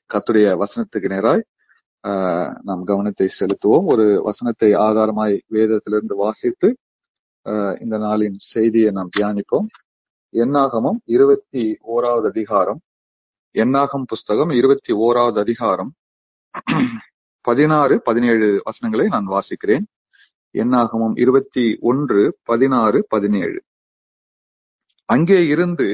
கர்த்தருடைய வசனத்துக்கு நேராய் நாம் கவனத்தை செலுத்துவோம். ஒரு வசனத்தை ஆதாரமாய் வேதத்திலிருந்து வாசித்து இந்த நாளின் செய்தியை நாம் தியானிப்போம். என்னாகமம் 21வது அதிகாரம், என்னாகம் புஸ்தகம் 21வது அதிகாரம் 16, 17 வசனங்களை நான் வாசிக்கிறேன். என்னாகமம் 21, 16, 17. அங்கே இருந்து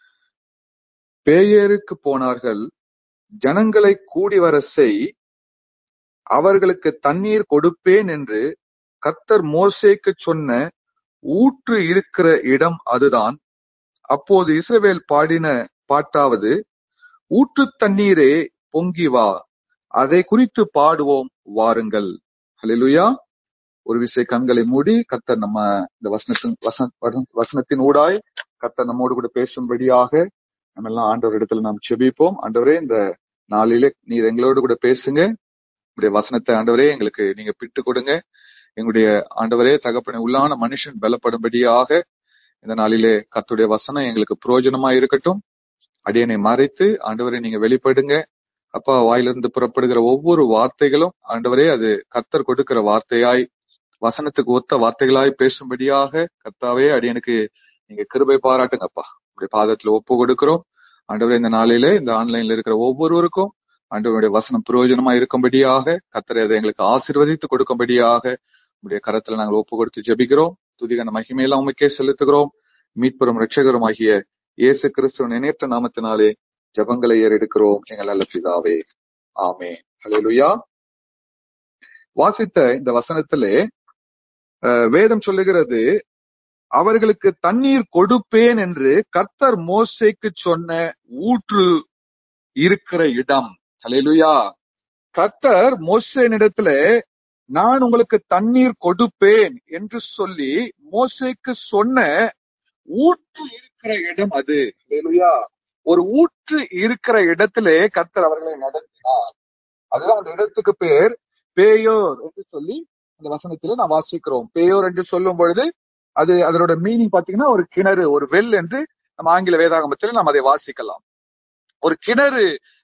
பேயேருக்கு போனார்கள். ஜனங்களை கூடி வர செய், அவர்களுக்கு தண்ணீர் கொடுப்பேன் என்று கர்த்தர் மோசேக்கு சொன்ன ஊற்று இருக்கிற இடம் அதுதான். அப்போது இஸ்ரவேல் பாடின பாட்டாவது, ஊற்று தண்ணீரே பொங்கி வா, அதை குறித்து பாடுவோம் வாருங்கள். ஹல்லேலூயா. ஒரு விசை கண்களை மூடி கர்த்தர் நம்ம இந்த வசனத்தின் ஊடாய் கர்த்தர் நம்மோடு கூட பேசும்படியாக நம்ம எல்லாம் ஆண்டவர் இடத்துல நாம் செபிப்போம். ஆண்டவரே, இந்த நாளிலே நீர் எங்களோடு கூட பேசுங்க. உங்களுடைய வசனத்தை ஆண்டவரே எங்களுக்கு நீங்க பிட்டு கொடுங்க. எங்களுடைய ஆண்டவரே தகப்பனை உள்ளான மனுஷன் பலப்படும்படியாக இந்த நாளிலே கர்த்தருடைய வசனம் எங்களுக்கு பிரயோஜனமா இருக்கட்டும். அடியனை மறைத்து ஆண்டவரே நீங்க வெளிப்படுங்க. அப்பா, வாயிலிருந்து புறப்படுகிற ஒவ்வொரு வார்த்தைகளும் ஆண்டவரே அது கர்த்தர் கொடுக்கிற வார்த்தையாய், வசனத்துக்கு ஒத்த வார்த்தைகளாய் பேசும்படியாக கர்த்தாவே அடியனுக்கு நீங்க கிருபை பாராட்டுங்கப்பா. உங்களுடைய பாதத்துல ஒப்பு கொடுக்கிறோம். ஆண்டவரே, இந்த நாளிலே இந்த ஆன்லைன்ல இருக்கிற ஒவ்வொருவருக்கும் ஆண்டவருடைய வசனம் பிரயோஜனமா இருக்கும்படியாக கர்த்தரை அதை எங்களுக்கு ஆசீர்வதித்து கொடுக்கும்படியாக உங்களுடைய கரத்துல நாங்கள் ஒப்பு கொடுத்து ஜெபிக்கிறோம். துதிகன மகிமையெல்லாம் உமக்கே செலுத்துகிறோம். மீட்பெரும் இரட்சகரும் ஆகிய இயேசு கிறிஸ்துவின் இணையற்ற நாமத்தினாலே ஜெபங்களை ஏறெடுக்கிறோம் எங்கள் நல்ல பிதாவே, ஆமென். ஹல்லேலூயா. வாசித்த இந்த வசனத்திலே வேதம் சொல்லுகிறது, அவர்களுக்கு தண்ணீர் கொடுப்பேன் என்று கர்த்தர் மோசேக்கு சொன்ன ஊற்று இருக்கிற இடம். ஹல்லேலூயா. கர்த்தர் மோசேனிடத்துல நான் உங்களுக்கு தண்ணீர் கொடுப்பேன் என்று சொல்லி மோசேக்கு சொன்ன ஊற்று இருக்கிற இடம் அது. ஹல்லேலூயா. ஒரு ஊற்று இருக்கிற இடத்திலே கர்த்தர் அவர்களை நடத்தினார். அதுதான் அந்த இடத்துக்கு பேர் பேயோர் என்று சொல்லி அந்த வசனத்திலே நான் வாசிக்கிறோம். பேயோர் என்று சொல்லும் பொழுது அது அதனோட மீனிங் பாத்தீங்கன்னா ஒரு கிணறு, ஒரு வெல் என்று நம்ம ஆங்கில வேதாகமத்தில் நாம் அதை வாசிக்கலாம். ஒரு கிணறு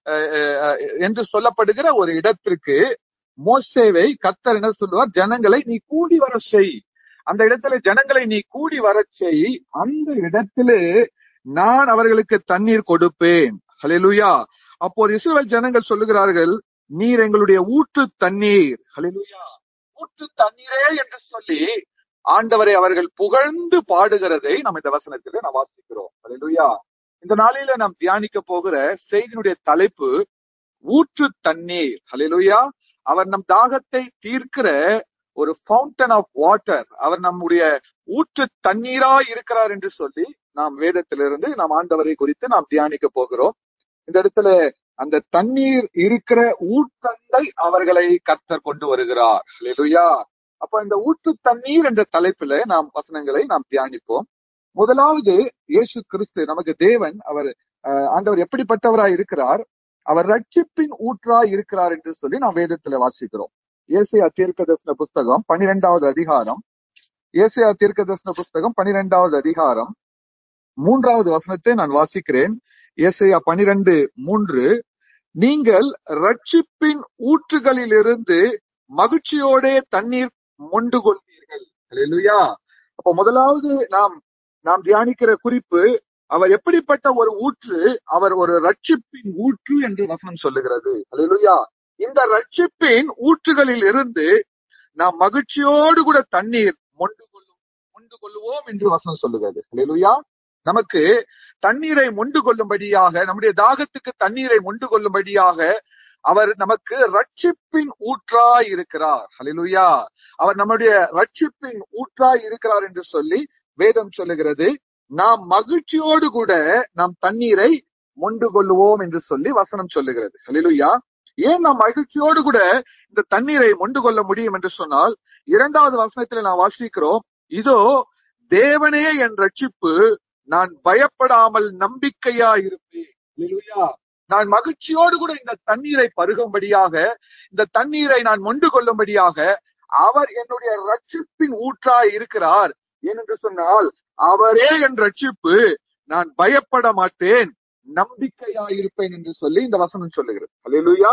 என்று சொல்லப்படுகிற ஒரு இடத்திற்கு மோசேவை கர்த்தர் என்ன சொல்லுவார், ஜனங்களை நீ கூடி வர செய். அந்த இடத்துல ஜனங்களை நீ கூடி வர செய், அந்த இடத்திலே நான் அவர்களுக்கு தண்ணீர் கொடுப்பேன். ஹல்லேலூயா. அப்போ இஸ்ரவேல் ஜனங்கள் சொல்லுகிறார்கள், நீர் எங்களுடைய ஊற்று தண்ணீர். ஹல்லேலூயா. ஊற்று தண்ணீரே என்று சொல்லி ஆண்டவரை அவர்கள் புகழ்ந்து பாடுகிறதை நாம் இந்த வசனத்திலே நாம் வாசிக்கிறோம். ஹல்லேலூயா. இந்த நாளில நாம் தியானிக்க போகிற செய்தியினுடைய தலைப்பு ஊற்று தண்ணீர். ஹல்லேலூயா. அவர் நம் தாகத்தை தீர்க்கிற ஒரு ஃபவுண்டன் ஆஃப் வாட்டர், அவர் நம்முடைய ஊற்று தண்ணீராய் இருக்கிறார் என்று சொல்லி நாம் வேதத்திலிருந்து நாம் ஆண்டவரை குறித்து நாம் தியானிக்க போகிறோம். இந்த இடத்துல அந்த தண்ணீர் இருக்கிற ஊற்றத்தை அவர்களை கர்த்தர் கொண்டு வருகிறார். ஹல்லேலூயா. அப்ப இந்த ஊற்று தண்ணீர் என்ற தலைப்பில நாம் வசனங்களை நாம் தியானிப்போம். முதலாவது, இயேசு கிறிஸ்து நமக்கு தேவன், அவர் ஆண்டவர் எப்படிப்பட்டவராய் இருக்கிறார், அவர் ரட்சிப்பின் ஊற்றாய் இருக்கிறார் என்று சொல்லி நாம் வேதத்துல வாசிக்கிறோம். ஏசாயா தீர்க்கதரிசன புஸ்தகம் 12வது அதிகாரம், ஏசாயா தீர்க்கதரிசன புஸ்தகம் 12வது அதிகாரம் 3வது வசனத்தை நான் வாசிக்கிறேன். ஏசாயா 12:3, நீங்கள் ரட்சிப்பின் ஊற்றுகளிலிருந்து மகிழ்ச்சியோட தண்ணீர் மொண்டு கொள்வீர்கள். ஹல்லேலூயா. அப்ப முதலாவது நாம் தியானிக்கிற குறிப்பு, அவர் எப்படிப்பட்ட ஒரு ஊற்று, அவர் ஒரு ரட்சிப்பின் ஊற்று என்று வசனம் சொல்லுகிறது. ஹல்லேலூயா. இந்த ரட்சிப்பின் ஊற்றுகளில் இருந்து நாம் மகிழ்ச்சியோடு கூட தண்ணீர் மொண்டு கொள்ளுவோம் என்று வசனம் சொல்லுகிறது. ஹல்லேலூயா. நமக்கு தண்ணீரை மொண்டு கொள்ளும்படியாக, நம்முடைய தாகத்துக்கு தண்ணீரை மொண்டு கொள்ளும்படியாக அவர் நமக்கு ரட்சிப்பின் ஊற்றாய் இருக்கிறார். ஹல்லேலூயா. அவர் நம்முடைய ரட்சிப்பின் ஊற்றாய் இருக்கிறார் என்று சொல்லி வேதம் சொல்லுகிறது. நாம் மகிழ்ச்சியோடு கூட நாம் தண்ணீரை மொண்டு கொள்ளுவோம் என்று சொல்லி வசனம் சொல்லுகிறது. ஹல்லேலூயா. ஏன் நாம் மகிழ்ச்சியோடு கூட இந்த தண்ணீரை மொண்டு கொள்ள முடியும் என்று சொன்னால், 2வது வசனத்தில் நாம் வாசிக்கிறோம், இதோ தேவனே என் ரட்சிப்பு, நான் பயப்படாமல் நம்பிக்கையா இருப்பேன். ஹல்லேலூயா. நான் மகிழ்ச்சியோடு கூட இந்த தண்ணீரை பருகும்படியாக, இந்த தண்ணீரை நான் மொண்டு கொள்ளும்படியாக அவர் என்னுடைய ரட்சிப்பின் ஊற்றாய் இருக்கிறார். ஏனென்று சொன்னால் அவரே என் ரட்சிப்பு, நான் பயப்பட மாட்டேன், நம்பிக்கையாயிருப்பேன் என்று சொல்லி இந்த வசனம் சொல்லுகிறது. அல்லேலூயா.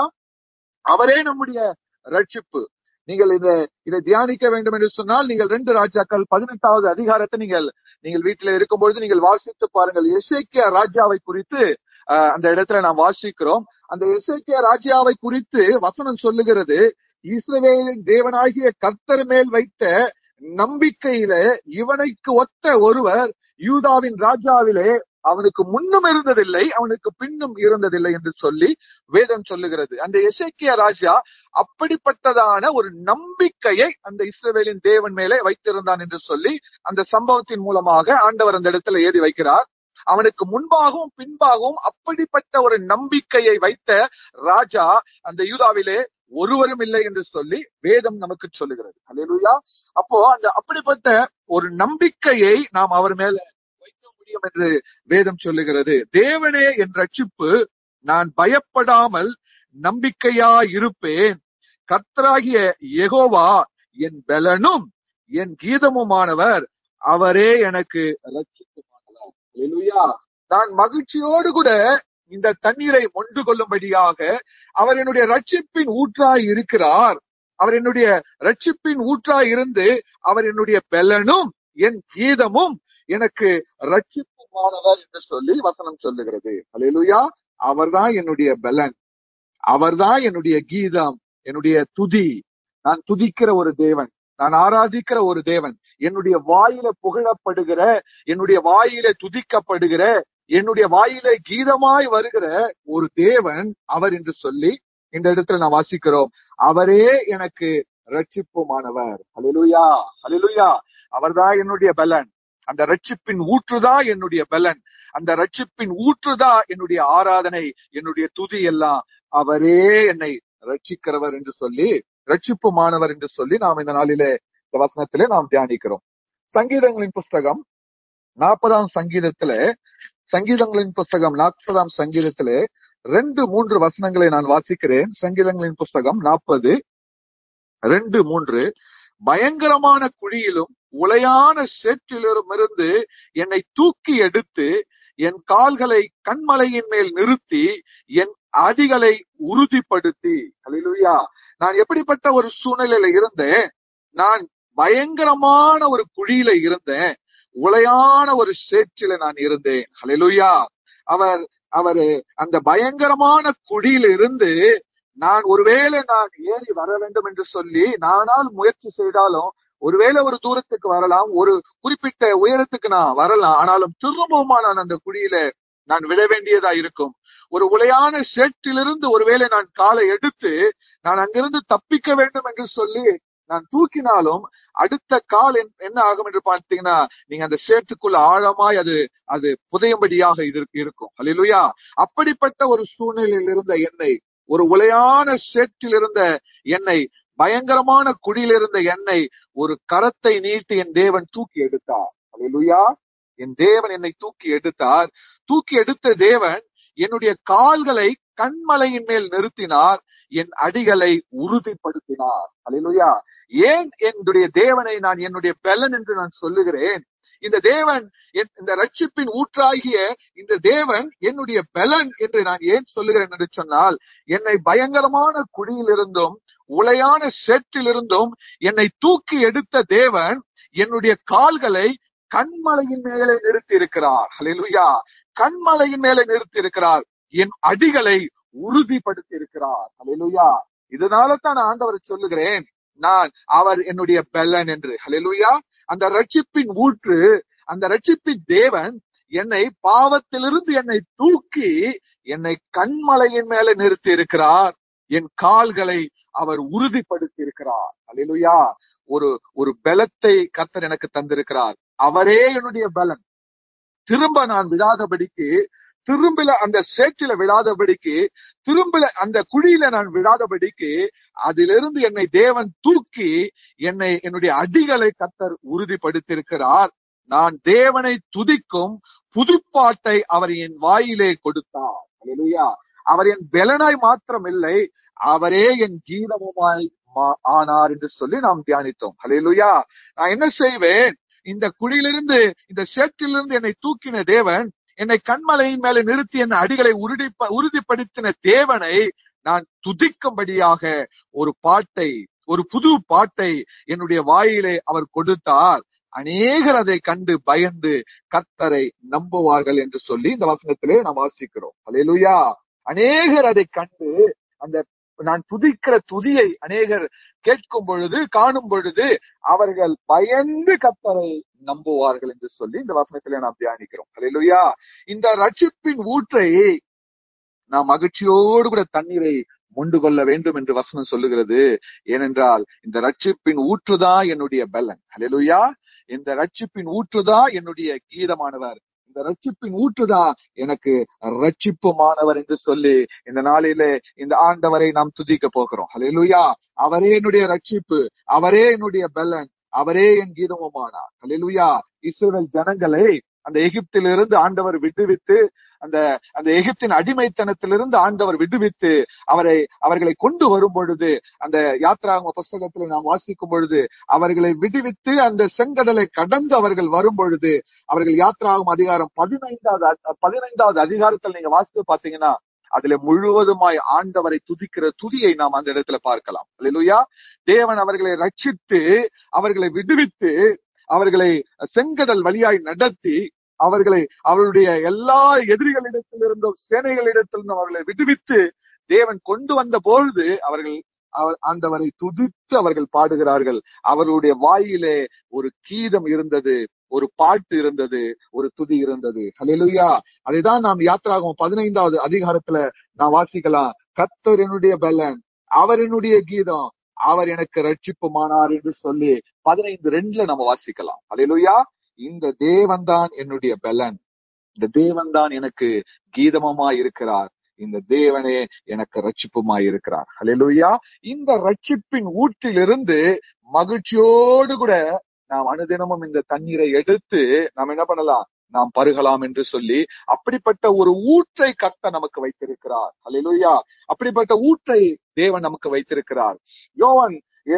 அவரே நம்முடைய ரட்சிப்பு. நீங்கள் இதை தியானிக்க வேண்டும் என்று சொன்னால் நீங்கள் 2 ராஜாக்கள் 18வது அதிகாரத்தை நீங்கள் வீட்டில் இருக்கும்பொழுது நீங்கள் வாசித்து பாருங்கள். எசேக்கியா ராஜாவை குறித்து அந்த இடத்துல நாம் வாசிக்கிறோம். அந்த எசேக்கியா ராஜாவை குறித்து வசனம் சொல்லுகிறது, இஸ்ரவேலின் தேவனாகிய கர்த்தர் மேல் வைத்த நம்பிக்கையில இவனுக்கு ஒத்த ஒருவர் யூதாவின் ராஜாவிலே அவனுக்கு முன்னும் இருந்ததில்லை, அவனுக்கு பின்னும் இருந்ததில்லை என்று சொல்லி வேதம் சொல்லுகிறது. அந்த எசேக்கியா ராஜா அப்படிப்பட்டதான ஒரு நம்பிக்கையை அந்த இஸ்ரவேலின் தேவன் மேலே வைத்திருந்தான் என்று சொல்லி அந்த சம்பவத்தின் மூலமாக ஆண்டவர் அந்த இடத்துல ஏதி வைக்கிறார். அவனுக்கு முன்பாகவும் பின்பாகவும் அப்படிப்பட்ட ஒரு நம்பிக்கையை வைத்த ராஜா அந்த யூதாவிலே ஒருவரும் இல்லை என்று சொல்லி வேதம் நமக்கு சொல்லுகிறது. அல்லேலூயா. அப்போ அந்த அப்படிப்பட்ட ஒரு நம்பிக்கையை நாம் அவர் மேல வைக்க முடியும் என்று வேதம் சொல்லுகிறது. தேவனே என் ரட்சிப்பு, நான் பயப்படாமல் நம்பிக்கையா இருப்பேன். கர்த்தராகிய யெகோவா என் பெலனும் என் கீதமுமானவர், அவரே எனக்கு ரட்சிப்புமானவர். அல்லேலூயா. நான் மகிழ்ச்சியோடு கூட இந்த தண்ணீரை மொண்டு கொள்ளும்படியாக அவர் என்னுடைய ரட்சிப்பின் ஊற்றாய் இருக்கிறார். அவர் என்னுடைய ரட்சிப்பின் ஊற்றாய் இருந்து அவர் என்னுடைய பெலனும் என் கீதமும் எனக்கு ரட்சிப்புமானவர் என்று சொல்லி வசனம் சொல்லுகிறது. அல்லேலூயா. அவர்தான் என்னுடைய பெலன், அவர்தான் என்னுடைய கீதம், என்னுடைய துதி. நான் துதிக்கிற ஒரு தேவன், நான் ஆராதிக்கிற ஒரு தேவன், என்னுடைய வாயில புகழப்படுகிற, என்னுடைய வாயில துதிக்கப்படுகிற, என்னுடைய வாயில கீதமாய் வருகிற ஒரு தேவன் அவர் என்று சொல்லி இந்த இடத்துல நான் வாசிக்கிறோம். அவரே எனக்கு ரட்சிப்புமானவர். அல்லேலூயா. அல்லேலூயா. அவர்தான் என்னுடைய பலன். அந்த ரட்சிப்பின் ஊற்றுதான் என்னுடைய பலன். அந்த ரட்சிப்பின் ஊற்றுதான் என்னுடைய ஆராதனை, என்னுடைய துதி எல்லாம். அவரே என்னை ரட்சிக்கிறவர் என்று சொல்லி, ரட்சிப்புமானவர் என்று சொல்லி நாம் இந்த நாளிலே இந்த வசனத்திலே நாம் தியானிக்கிறோம். சங்கீதங்களின் புஸ்தகம் 40ஆம் சங்கீதத்திலே, சங்கீதங்களின் புஸ்தகம் 40ஆம் சங்கீதத்திலே 2-3 வசனங்களை நான் வாசிக்கிறேன். சங்கீதங்களின் புஸ்தகம் 40:2-3. பயங்கரமான குழியிலும் உளையான சேற்றிலும் இருந்து என்னை தூக்கி எடுத்து என் கால்களை கண்மலையின் மேல் நிறுத்தி என் அடிகளை உறுதிப்படுத்தி. அல்லேலூயா. நான் எப்படிப்பட்ட ஒரு சூழ்நிலையில இருந்தேன்? நான் பயங்கரமான ஒரு குழியில இருந்தேன், உளையான ஒரு சேற்றில நான் இருந்தேன். அல்லேலூயா. அவர் அந்த பயங்கரமான குழியில இருந்து நான் ஒருவேளை நான் ஏறி வர வேண்டும் என்று சொல்லி நானால் முயற்சி செய்தாலும் ஒருவேளை ஒரு தூரத்துக்கு வரலாம், ஒரு குறிப்பிட்ட உயரத்துக்கு நான் வரலாம். ஆனாலும் திரும்பவுமா நான் அந்த குழியில நான் விழ வேண்டியதா இருக்கும். ஒரு உளையான சேற்றிலிருந்து ஒருவேளை நான் காலை எடுத்து நான் அங்கிருந்து தப்பிக்க வேண்டும் என்று சொல்லி நான் தூக்கினாலும் அடுத்த கால் என்ன ஆகும் என்று பார்த்தீங்கன்னா, நீங்க அந்த சேற்றுக்குள்ள ஆழமாய் அது புதையும்படியாக இருக்கும். அல்லேலூயா. அப்படிப்பட்ட ஒரு சூழ்நிலையில் இருந்த என்னை, ஒரு உளையான சேற்றில் இருந்த என்னை, பயங்கரமான குழியில் இருந்த என்னை ஒரு கரத்தை நீட்டி என் தேவன் தூக்கி எடுத்தார். அல்லேலூயா. என் தேவன் என்னை தூக்கி எடுத்தார். தூக்கி எடுத்த தேவன் என்னுடைய கால்களை கண்மலையின் மேல் நிறுத்தினார், என் அடிகளை உறுதிப்படுத்தினார். அல்லேலூயா. ஏன் என்னுடைய தேவனை நான் என்னுடைய பெலன் என்று நான் சொல்லுகிறேன்? இந்த தேவன், இந்த ரட்சிப்பின் ஊற்றாகிய இந்த தேவன் என்னுடைய பெலன் என்று நான் ஏன் சொல்லுகிறேன் என்று சொன்னால், என்னை பயங்கரமான குழியிலிருந்தும் உளையான சேற்றிலிருந்தும் என்னை தூக்கி எடுத்த தேவன் என்னுடைய கால்களை கண்மலையின் மேலே நிறுத்தி இருக்கிறார். அல்லேலூயா. கண்மலையின் மேலே நிறுத்தி இருக்கிறார், என் அடிகளை உறுதிப்படுத்தி இருக்கிறார். அல்லேலூயா. இதனால தான் நான் ஆண்டவரை சொல்லுகிறேன், நான் அவர் என்னுடைய பெலன் என்று. அல்லேலூயா. அந்த ரட்சிப்பின் ஊற்று, அந்த ரட்சிப்பின் தேவன் என்னை பாவத்திலிருந்து என்னை தூக்கி என்னை கண்மலையின் மேலே நிறுத்தி இருக்கிறார், என் கால்களை அவர் உறுதிப்படுத்தி இருக்கிறார். அல்லேலூயா. ஒரு பலத்தை கர்த்தர் எனக்கு தந்திருக்கிறார். அவரே என்னுடைய பலன். திரும்ப நான் விழாதபடிக்கு, திரும்ப அந்த சேற்றில விழாதபடிக்கு, திரும்ப அந்த குழியில நான் விழாதபடிக்கு அதிலிருந்து என்னை தேவன் தூக்கி என்னுடைய அடிகளை கர்த்தர் உறுதிப்படுத்தியிருக்கிறார். நான் தேவனை துதிக்கும் புதுப்பாட்டை அவர் என் வாயிலே கொடுத்தார். அல்லேலூயா. அவர் என் பெலனாய் மாத்திரம் இல்லை, அவரே என் கீதமுமாய் ஆனார் என்று சொல்லி நாம் தியானித்தோம். அல்லேலூயா. நான் என்ன செய்வேன்? இந்த குழியிலிருந்து, இந்த சேற்றிலிருந்து என்னை தூக்கின தேவன் என்னை கண்மலையின் மேல நிறுத்தி என் அடிகளை உறுதிப்படுத்தின தேவனை நான் துதிக்கும்படியாக ஒரு புது பாட்டை என்னுடைய வாயிலே அவர் கொடுத்தார். அநேகர் அதை கண்டு பயந்து கர்த்தரை நம்புவார்கள் என்று சொல்லி இந்த வசனத்திலே நாம் வாசிக்கிறோம். அல்லேலூயா. அநேகர் அதை கண்டு அந்த நான் துதிக்கிற துதியை அநேகர் கேட்கும் பொழுது, காணும் பொழுது அவர்கள் பயந்து கர்த்தரை நம்புவார்கள் என்று சொல்லி இந்த வசனத்திலே நாம் தியானிக்கிறோம். அல்லேலூயா. இந்த ரட்சிப்பின் ஊற்றை நாம் மகிழ்ச்சியோடு கூட தண்ணீரை மொண்டு கொள்ள வேண்டும் என்று வசனம் சொல்லுகிறது. ஏனென்றால் இந்த ரட்சிப்பின் ஊற்றுதான் என்னுடைய பலன். அல்லேலூயா. இந்த ரட்சிப்பின் ஊற்றுதான் என்னுடைய கீதமானவர். இந்த ரட்சிப்பின் ஊற்றுதான் எனக்கு ரட்சிப்புமானவர் என்று சொல்லி இந்த நாளிலே இந்த ஆண்டவரை நாம் துதிக்க போகிறோம். அல்லேலூயா. அவரே என்னுடைய ரட்சிப்பு, அவரே என்னுடைய பலன், அவரே என் கீதமுமானார். அல்லேலூயா. இஸ்ரவேல் ஜனங்களை அந்த எகிப்திலிருந்து ஆண்டவர் விடுவித்து, அந்த எகிப்தின் அடிமைத்தனத்திலிருந்து ஆண்டவர் விடுவித்து அவர்களை கொண்டு வரும் பொழுது, அந்த யாத்ராகம புஸ்தகத்துல நாம் வாசிக்கும் பொழுது, அவர்களை விடுவித்து அந்த செங்கடலை கடந்து அவர்கள் வரும் பொழுது, அவர்கள் யாத்ராகம அதிகாரம் 15வது அதிகாரத்தில் நீங்க வாசித்து பாத்தீங்கன்னா அதுல முழுவதுமாய் ஆண்டவரை துதிக்கிற துதியை நாம் அந்த இடத்துல பார்க்கலாம். அல்லேலூயா. தேவன் அவர்களை ரட்சித்து, அவர்களை விடுவித்து, அவர்களை செங்கடல் வழியாய் நடத்தி, அவர்களுடைய எல்லா எதிரிகளிடத்திலிருந்தும் சேனைகளிடத்திலிருந்தும் அவர்களை விடுவித்து தேவன் கொண்டு வந்த பொழுது அவர்கள் ஆண்டவரை துதித்து அவர்கள் பாடுகிறார்கள். அவர்களுடைய வாயிலே ஒரு கீதம் இருந்தது, ஒரு பாட்டு இருந்தது, ஒரு துதி இருந்தது. அல்லேலூயா. அதைதான் நாம் யாத்ராகமம் 15வது அதிகாரத்துல நாம் வாசிக்கலாம். கர்த்தர் என்னுடைய பலன், அவர் என்னுடைய கீதம், அவர் எனக்கு ரட்சிப்புமானார் என்று சொல்லி 15:2 நம்ம வாசிக்கலாம். அல்லேலூயா. இந்த தேவன் தான் என்னுடைய பலன், இந்த தேவன் தான் எனக்கு கீதமுமாய் இருக்கிறார், இந்த தேவனே எனக்கு ரட்சிப்புமாய் இருக்கிறார். அல்லேலூயா. இந்த ரட்சிப்பின் ஊற்றிலிருந்து மகிழ்ச்சியோடு கூட நாம் அனுதினமும் இந்த தண்ணீரை எடுத்து நாம் என்ன பண்ணலாம், நாம் பருகலாம் என்று சொல்லி அப்படிப்பட்ட ஒரு ஊற்றை கர்த்தர் நமக்கு வைத்திருக்கிறார். அல்லேலூயா. அப்படிப்பட்ட ஊற்றை தேவன் நமக்கு வைத்திருக்கிறார். யோவான்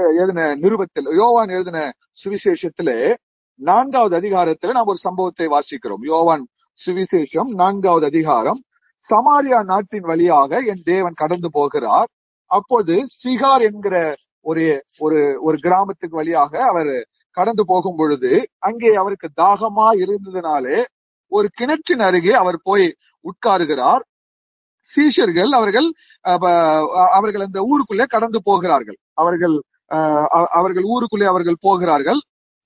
எழுதின சுவிசேஷத்திலே 4வது அதிகாரத்துல நாம் ஒரு சம்பவத்தை வாசிக்கிறோம். யோவான் சுவிசேஷம் 4வது அதிகாரம். சமாரியா நாட்டின் வழியாக என் தேவன் கடந்து போகிறார். அப்போது சிகார் என்கிற ஒரு கிராமத்துக்கு வழியாக அவர் கடந்து போகும் பொழுது அங்கே அவருக்கு தாகமா இருந்ததுனாலே ஒரு கிணற்றின் அருகே அவர் போய் உட்காருகிறார். சீஷர்கள் அவர்கள் அந்த ஊருக்குள்ளே கடந்து போகிறார்கள். அவர்கள் ஊருக்குள்ளே அவர்கள் போகிறார்கள்.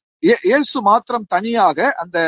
இயேசு மாத்திரம் தனியாக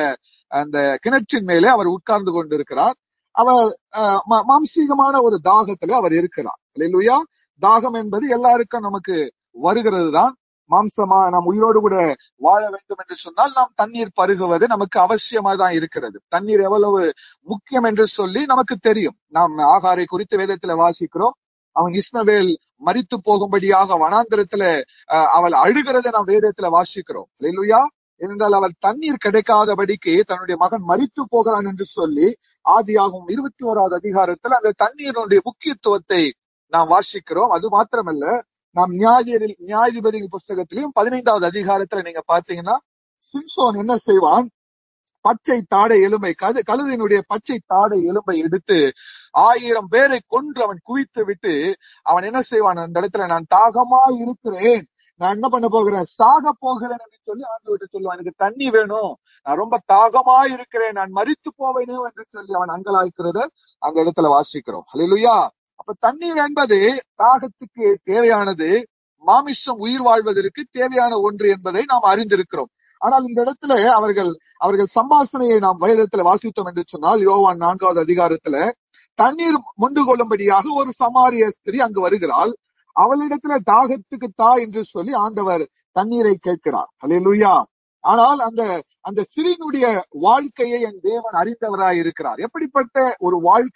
அந்த கிணற்றின் மேலே அவர் உட்கார்ந்து கொண்டிருக்கிறார். அவர் மாம்சீகமான ஒரு தாகத்துல அவர் இருக்கிறார். அல்லேலூயா. தாகம் என்பது எல்லாருக்கும் நமக்கு வருகிறது தான். மாம்சமா நாம் உயிரோடு கூட வாழ வேண்டும் என்று சொன்னால் நாம் தண்ணீர் பருகுவது நமக்கு அவசியமா தான் இருக்கிறது. தண்ணீர் எவ்வளவு முக்கியம் என்று சொல்லி நமக்கு தெரியும். நாம் ஆகாரை குறித்து வேதத்துல வாசிக்கிறோம். அவன் இஸ்மவேல் மரித்து போகும்படியாக வனாந்திரத்துல அவள் அழுகிறத நாம் வேதத்துல வாசிக்கிறோம். அல்லேலூயா. ஏனென்றால் அவள் தண்ணீர் கிடைக்காதபடிக்கு தன்னுடைய மகன் மரித்து போகிறான் என்று சொல்லி ஆதியாகமம் 21வது அதிகாரத்துல அந்த தண்ணீருடைய முக்கியத்துவத்தை நாம் வாசிக்கிறோம். அது மாத்திரமல்ல, நாம் நியாயாதிபதி புஸ்தகத்திலையும் 15வது அதிகாரத்துல நீங்க பாத்தீங்கன்னா சிம்சோன் என்ன செய்வான், பச்சை தாடை எலும்பை கழுதையினுடைய பச்சை தாடை எலும்பை எடுத்து 1000 பேரை கொன்று அவன் குவித்து விட்டு அவன் என்ன செய்வான், அந்த இடத்துல நான் தாகமா இருக்கிறேன், நான் என்ன பண்ண போகிறேன், சாக போகிறேன் என்று சொல்லி ஆண்டவர்கிட்ட சொல்லுவான். எனக்கு தண்ணி வேணும், நான் ரொம்ப தாகமா இருக்கிறேன், நான் மரித்து போவேனோ என்று சொல்லி அவன் அங்கலாய்க்கிறத அந்த இடத்துல வாசிக்கிறோம். அல்லேலூயா. அப்ப தண்ணீர் என்பது தாகத்துக்கு தேவையானது, மாமிசம் உயிர் வாழ்வதற்கு தேவையான ஒன்று என்பதை நாம் அறிந்திருக்கிறோம். ஆனால் இந்த இடத்துல அவர்கள் சம்பாஷணையை நாம் வேதத்துல வாசித்தோம் என்று சொன்னால் யோவான் 4வது அதிகாரத்துல தண்ணீர் மொண்டு கொள்ளும்படியாக ஒரு சமாரிய ஸ்திரீ அங்கு வருகிறாள். அவளிடத்துல தாகத்துக்கு தா என்று சொல்லி ஆண்டவர் தண்ணீரை கேட்கிறார். அல்லேலூயா. ஆனால் அந்த ஸ்திரீனுடைய வாழ்க்கையை என் தேவன் அறிந்தவராய் இருக்கிறார். எப்படிப்பட்ட ஒரு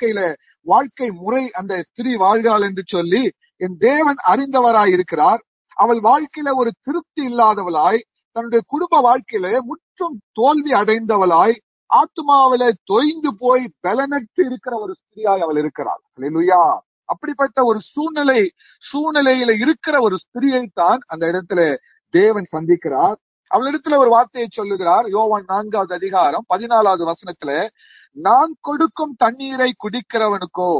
வாழ்க்கை முறை அந்த ஸ்திரீ வாழ்கிறாள் என்று சொல்லி என் தேவன் அறிந்தவராய் இருக்கிறார். அவள் வாழ்க்கையில ஒரு திருப்தி இல்லாதவளாய், தன்னுடைய குடும்ப வாழ்க்கையில முற்றும் தோல்வி அடைந்தவளாய், ஆத்மாவில தொய்ந்து போய் பலனற்று இருக்கிற ஒரு ஸ்திரியாய் அவள் இருக்கிறாள். அல்லேலூயா. அப்படிப்பட்ட ஒரு சூழ்நிலையில இருக்கிற ஒரு ஸ்திரியைத்தான் அந்த இடத்துல தேவன் சந்திக்கிறார். அவளிடத்துல ஒரு வார்த்தையை சொல்லுகிறார். யோவான் 4வது அதிகாரம் 14வது வசனத்துல, நான் கொடுக்கும் தண்ணீரை குடிக்கிறவனுக்கோ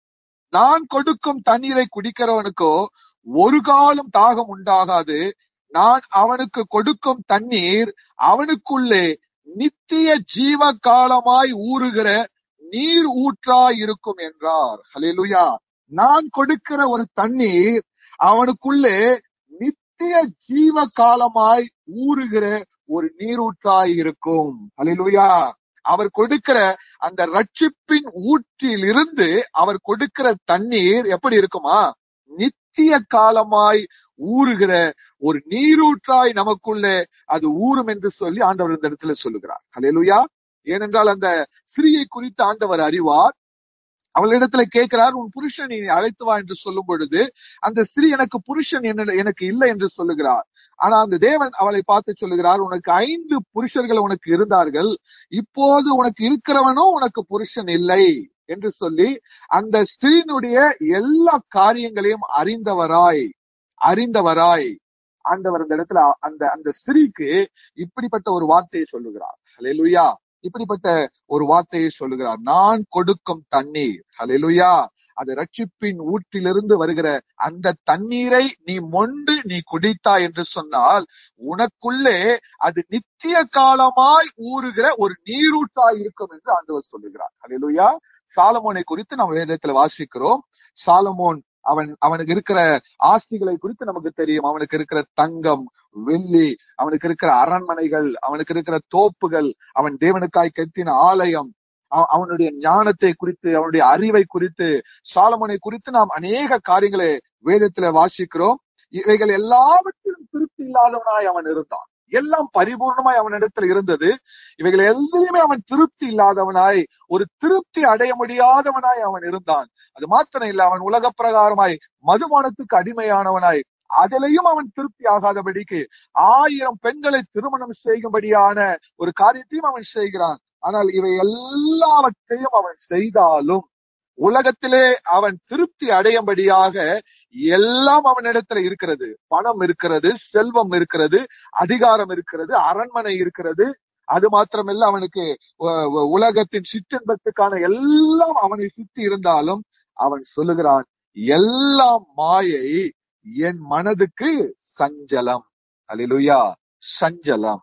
ஒரு காலம் தாகம் உண்டாகாது. நான் அவனுக்கு கொடுக்கும் தண்ணீர் அவனுக்குள்ளே நித்திய ஜீவ காலமாய் ஊறுகிற நீர் ஊற்றாய் இருக்கும் என்றார். ஹல்லேலூயா. நான் கொடுக்கிற ஒரு தண்ணீர் அவனுக்குள்ளே நித்திய ஜீவ காலமாய் ஊறுகிற ஒரு நீரூற்றாய் இருக்கும். ஹல்லேலூயா. அவர் கொடுக்கிற அந்த ரட்சிப்பின் ஊற்றிலிருந்து அவர் கொடுக்கிற தண்ணீர் எப்படி இருக்குமா? நித்திய காலமாய் ஊறுகிற ஒரு நீரூற்றாய் நமக்குள்ளே அது ஊறும் என்று சொல்லி ஆண்டவர் இந்த இடத்துல சொல்லுகிறார். ஹல்லேலூயா. ஏனென்றால் அந்த ஸ்திரீயை குறித்து ஆண்டவர் அறிவார். அவளிடத்துல கேட்கிறார், உன் புருஷன் நீ அழைத்து வா என்று சொல்லும் பொழுது அந்த ஸ்திரீ எனக்கு புருஷன் எனக்கு இல்லை என்று சொல்லுகிறார். ஆனா அந்த தேவன் அவளை பார்த்து சொல்லுகிறார், உனக்கு 5 புருஷர்கள் உனக்கு இருந்தார்கள், இப்போது உனக்கு இருக்கிறவனோ உனக்கு புருஷன் இல்லை என்று சொல்லி அந்த ஸ்திரீனுடைய எல்லா காரியங்களையும் அறிந்தவராய் ஆண்டவர் அந்த இடத்துல அந்த ஸ்திரீக்கு இப்படிப்பட்ட ஒரு வார்த்தையை சொல்லுகிறார். ஹல்லேலூயா. இப்படிப்பட்ட ஒரு வார்த்தையை சொல்லுகிறார், நான் கொடுக்கும் தண்ணீர். ஹல்லேலூயா. அது ரட்சிப்பின் ஊற்றிலிருந்து வருகிற அந்த தண்ணீரை நீ மொண்டு நீ குடித்தாய் என்று சொன்னால் உனக்குள்ளே அது நித்திய காலமாய் ஊறுகிற ஒரு நீரூற்றாய் இருக்கும் என்று ஆண்டவர் சொல்லுகிறார். ஹல்லேலூயா. சாலமோனை குறித்து நாம் வேதத்துல வாசிக்கிறோம். சாலமோன் அவனுக்கு இருக்கிற ஆஸ்திகளை குறித்து நமக்கு தெரியும். அவனுக்கு இருக்கிற தங்கம், வெள்ளி, அவனுக்கு இருக்கிற அரண்மனைகள், அவனுக்கு இருக்கிற தோப்புகள், அவன் தேவனுக்காய் கட்டின ஆலயம், அவனுடைய ஞானத்தை குறித்து, அவனுடைய அறிவை குறித்து, சாலமோனை குறித்து நாம் அநேக காரியங்களை வேதத்துல வாசிக்கிறோம். இவைகள் எல்லாவற்றிலும் திருப்தி இல்லாதவனாய் அவன் இருந்தான். எல்லாம் பரிபூர்ணமாய் அவனிடத்தில் இருந்தது. இவைகள் எதுலையுமே அவன் திருப்தி இல்லாதவனாய், ஒரு திருப்தி அடைய முடியாதவனாய் அவன் இருந்தான். அது மாத்திரம் இல்ல, அவன் உலக பிரகாரமாய் மதுபானத்துக்கு அடிமையானவனாய், அதிலையும் அவன் திருப்தி ஆகாதபடிக்கு 1000 பெண்களை திருமணம் செய்யும்படியான ஒரு காரியத்தையும் அவன் செய்கிறான். ஆனால் இவை எல்லாவற்றையும் அவன் செய்தாலும் உலகத்திலே அவன் திருப்தி அடையும்படியாக எல்லாம் அவனிடத்துல இருக்கிறது. பணம் இருக்கிறது, செல்வம் இருக்கிறது, அதிகாரம் இருக்கிறது, அரண்மனை இருக்கிறது. அது மாத்திரமல்ல, அவனுக்கு உலகத்தின் சிற்றின்பத்துக்கான எல்லாம் அவனை சுற்றி இருந்தாலும் அவன் சொல்லுகிறான், எல்லாம் மாயை, என் மனதுக்கு சஞ்சலம். அல்லேலூயா. சஞ்சலம்.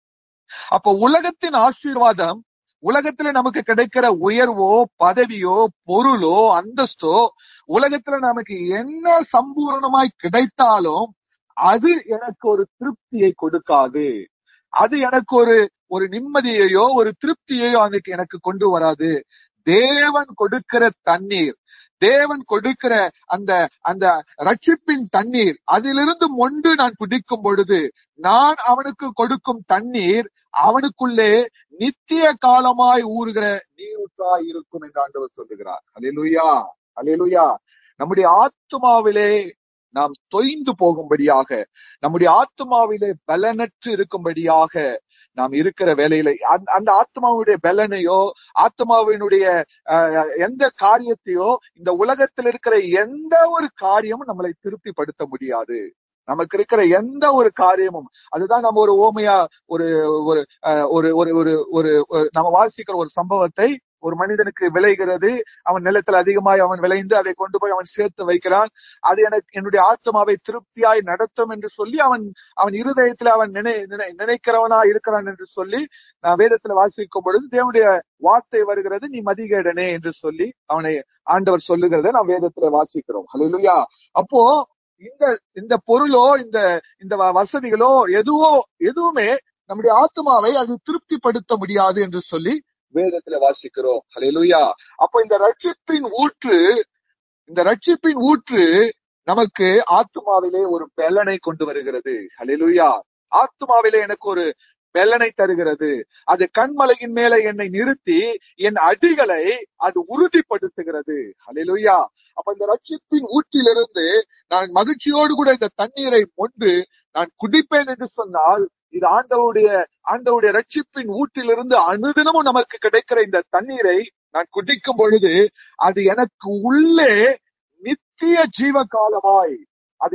அப்ப உலகத்தின் ஆசீர்வாதம், உலகத்துல நமக்கு கிடைக்கிற உயர்வோ, பதவியோ, பொருளோ, அந்தஸ்தோ, உலகத்துல நமக்கு என்ன சம்பூர்ணமாய் கிடைத்தாலும் அது எனக்கு ஒரு திருப்தியை கொடுக்காது. அது எனக்கு ஒரு நிம்மதியையோ ஒரு திருப்தியையோ அதுக்கு எனக்கு கொண்டு வராது. தேவன் கொடுக்கிற தண்ணீர், தேவன் கொடுக்கிற அந்த ரட்சிப்பின் தண்ணீர், அதிலிருந்து மொண்டு நான் குடிக்கும் பொழுது நான் அவனுக்கு கொடுக்கும் தண்ணீர் அவனுக்குள்ளே நித்திய காலமாய் ஊறுகிற நீரூற்றாய் இருக்கும் என்று ஆண்டவர் சொல்லுகிறார். அல்லேலூயா. அல்லேலூயா. நம்முடைய ஆத்துமாவிலே நாம் தொய்ந்து போகும்படியாக, நம்முடைய ஆத்மாவிலே பலனற்று இருக்கும்படியாக நாம் இருக்கிற வேலையில அந்த ஆத்மாவுடைய பலனையோ, ஆத்மாவினுடைய எந்த காரியத்தையோ, இந்த உலகத்தில் இருக்கிற எந்த ஒரு காரியமும் நம்மளை திருப்திப்படுத்த முடியாது. நமக்கு இருக்கிற எந்த ஒரு காரியமும், அதுதான் நம்ம ஒரு ஓமையா ஒரு நம்ம வாசிக்கிற ஒரு சம்பவத்தை, ஒரு மனிதனுக்கு விளைகிறது, அவன் நிலத்தில் அதிகமாய் அவன் விளைந்து அதை கொண்டு போய் அவன் சேர்த்து வைக்கிறான். அது என்னுடைய ஆத்மாவை திருப்தியாய் நடத்தும் என்று சொல்லி அவன் இருதயத்துல அவன் நினைக்கிறவனா இருக்கிறான் என்று சொல்லி வேதத்துல வாசிக்கும் பொழுது தேவனுடைய வார்த்தை வருகிறது, நீ மதிகேடனே என்று சொல்லி அவனை ஆண்டவர் சொல்லுகிறத நாம் வேதத்துல வாசிக்கிறோம். ஹல்லேலூயா. அப்போ இந்த பொருளோ இந்த வசதிகளோ எதுவுமே நம்முடைய ஆத்மாவை அது திருப்திப்படுத்த முடியாது என்று சொல்லி வேதத்துல வாசிக்கிறோம். ஹல்லேலூயா. அப்போ இந்த ரட்சிப்பின் ஊற்று நமக்கு ஆத்மாவிலே ஒரு பலனை கொண்டு வருகிறது. ஹல்லேலூயா. ஆத்மாவிலே எனக்கு ஒரு பலனை தருகிறது. அது கண்மலையின் மேல என்னை நிறுத்தி என் அடிகளை அது உறுதிப்படுத்துகிறது. ஹல்லேலூயா. அப்ப இந்த ரட்சிப்பின் ஊற்றிலிருந்து நான் மகிழ்ச்சியோடு கூட இந்த தண்ணீரை மொண்டு நான் குடிப்பேன் என்று சொன்னால், இது ஆண்டவருடைய ரட்சிப்பின் ஊற்றிலிருந்து அனுதினமும் நமக்கு கிடைக்கிற இந்த தண்ணீரை நான் குடிக்கும் பொழுது அது எனக்கு உள்ளே நித்திய ஜீவ காலமாய், அது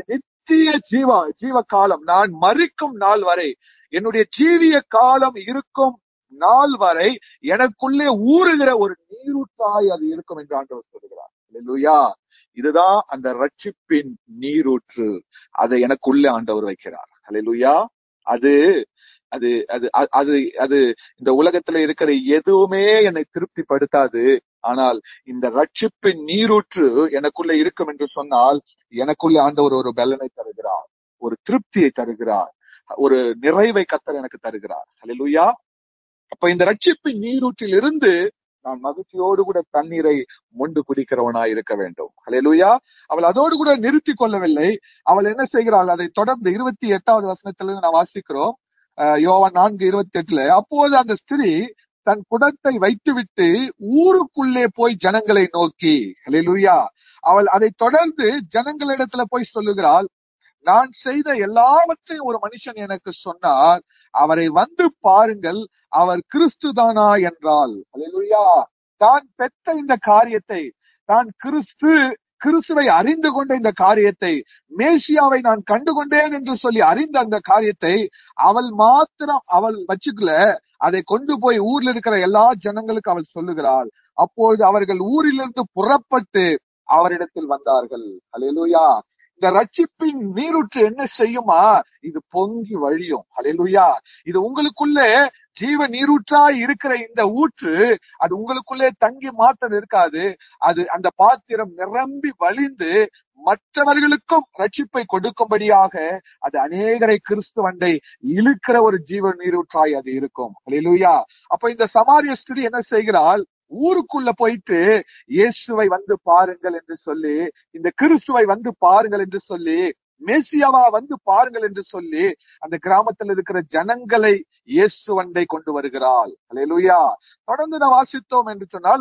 நித்திய ஜீவ காலம், நான் மரிக்கும் நாள் வரை, என்னுடைய ஜீவிய காலம் இருக்கும் நாள் வரை எனக்குள்ளே ஊறுகிற ஒரு நீரூற்றாய் அது இருக்கும் என்று ஆண்டவர் சொல்கிறார். அல்லேலூயா. இதுதான் அந்த ரட்சிப்பின் நீரூற்று. அதை எனக்குள்ளே ஆண்டவர் வைக்கிறார். அல்லேலூயா. அது அது அது அது அது இந்த உலகத்துல இருக்கிற எதுவுமே என்னை திருப்திப்படுத்தாது. ஆனால் இந்த ரட்சிப்பின் நீரூற்று எனக்குள்ள இருக்கும் என்று சொன்னால், எனக்குள்ள ஆண்டவர் ஒரு பலனை தருகிறார், ஒரு திருப்தியை தருகிறார், ஒரு நிறைவை கர்த்தர் எனக்கு தருகிறார். அல்லேலூயா. அப்ப இந்த ரட்சிப்பின் நீரூற்றில் இருந்து நான் மகிழ்ச்சியோடு கூட தண்ணீரை மொண்டு குடிக்கிறவனாய் இருக்க வேண்டும். அல்லேலூயா. அவள் அதோடு கூட நிறுத்தி கொள்ளவில்லை. அவள் என்ன செய்கிறாள்? அதை தொடர்ந்து 28வது வசனத்திலிருந்து நாம் வாசிக்கிறோம். யோவான் 4:28. அப்போது அந்த ஸ்திரீ தன் குடத்தை வைத்துவிட்டு ஊருக்குள்ளே போய் ஜனங்களை நோக்கி, அல்லேலூயா, அவள் அதை தொடர்ந்து ஜனங்களிடத்துல போய் சொல்லுகிறாள், நான் செய்த எல்லாவற்றையும் ஒரு மனுஷன் எனக்கு சொன்னார், அவரை வந்து பாருங்கள், அவர் கிறிஸ்துதானா என்றாள். அல்லேலூயா. தான் பெற்ற இந்த காரியத்தை, தான் கிறிஸ்துவை அறிந்து கொண்ட இந்த காரியத்தை, மேசியாவை நான் கண்டுகொண்டேன் என்று சொல்லி அறிந்த அந்த காரியத்தை அவள் மாத்திரம் அவள் வச்சுக்கல, அதை கொண்டு போய் ஊர்ல இருக்கிற எல்லா ஜனங்களுக்கு அவள் சொல்லுகிறாள். அப்பொழுது அவர்கள் ஊரிலிருந்து புறப்பட்டு அவரிடத்தில் வந்தார்கள். அல்லேலூயா. இந்த ரட்சிப்பின் நீரூற்று என்ன செய்யுமா? இது பொங்கி வழியும். அல்லேலூயா. இது உங்களுக்குள்ளே ஜீவ நீரூற்றாய் இருக்கிற இந்த ஊற்று, அது உங்களுக்குள்ளே தங்கி மாத்திரம் இருக்காது. அது அந்த பாத்திரம் நிரம்பி வழிந்து மற்றவர்களுக்கும் ரட்சிப்பை கொடுக்கும்படியாக அது அநேகரை கிறிஸ்துவண்டை இழுக்கிற ஒரு ஜீவ நீரூற்றாய் அது இருக்கும். அல்லேலூயா. அப்ப இந்த சமாரிய ஸ்திரீ என்ன செய்கிறாள்? ஊருக்குள்ள போயிட்டு இயேசுவை வந்து பாருங்கள் என்று சொல்லி, இந்த கிறிஸ்துவை வந்து பாருங்கள் என்று சொல்லி, மேசியாவா வந்து பாருங்கள் என்று சொல்லி அந்த கிராமத்தில் இருக்கிற ஜனங்களை இயேசுவண்டை கொண்டு வருகிறாள். அல்லேலூயா. தொடர்ந்து நான் வாசித்தோம் என்று சொன்னால்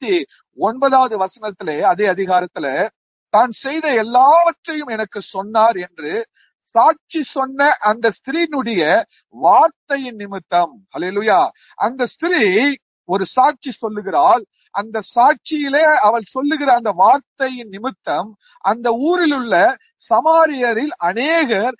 39வது வசனத்திலே, அதே அதிகாரத்துல, தான் செய்த எல்லாவற்றையும் எனக்கு சொன்னார் என்று சாட்சி சொன்ன அந்த ஸ்திரீனுடைய வார்த்தையின் நிமித்தம், அல்லேலூயா, அந்த ஸ்திரீ ஒரு சாட்சி சொல்லுகிறாள். அந்த சாட்சியிலே அவள் சொல்லுகிற அந்த வார்த்தையின் நிமித்தம் அந்த ஊரில் உள்ள சமாரியரில் அநேகர்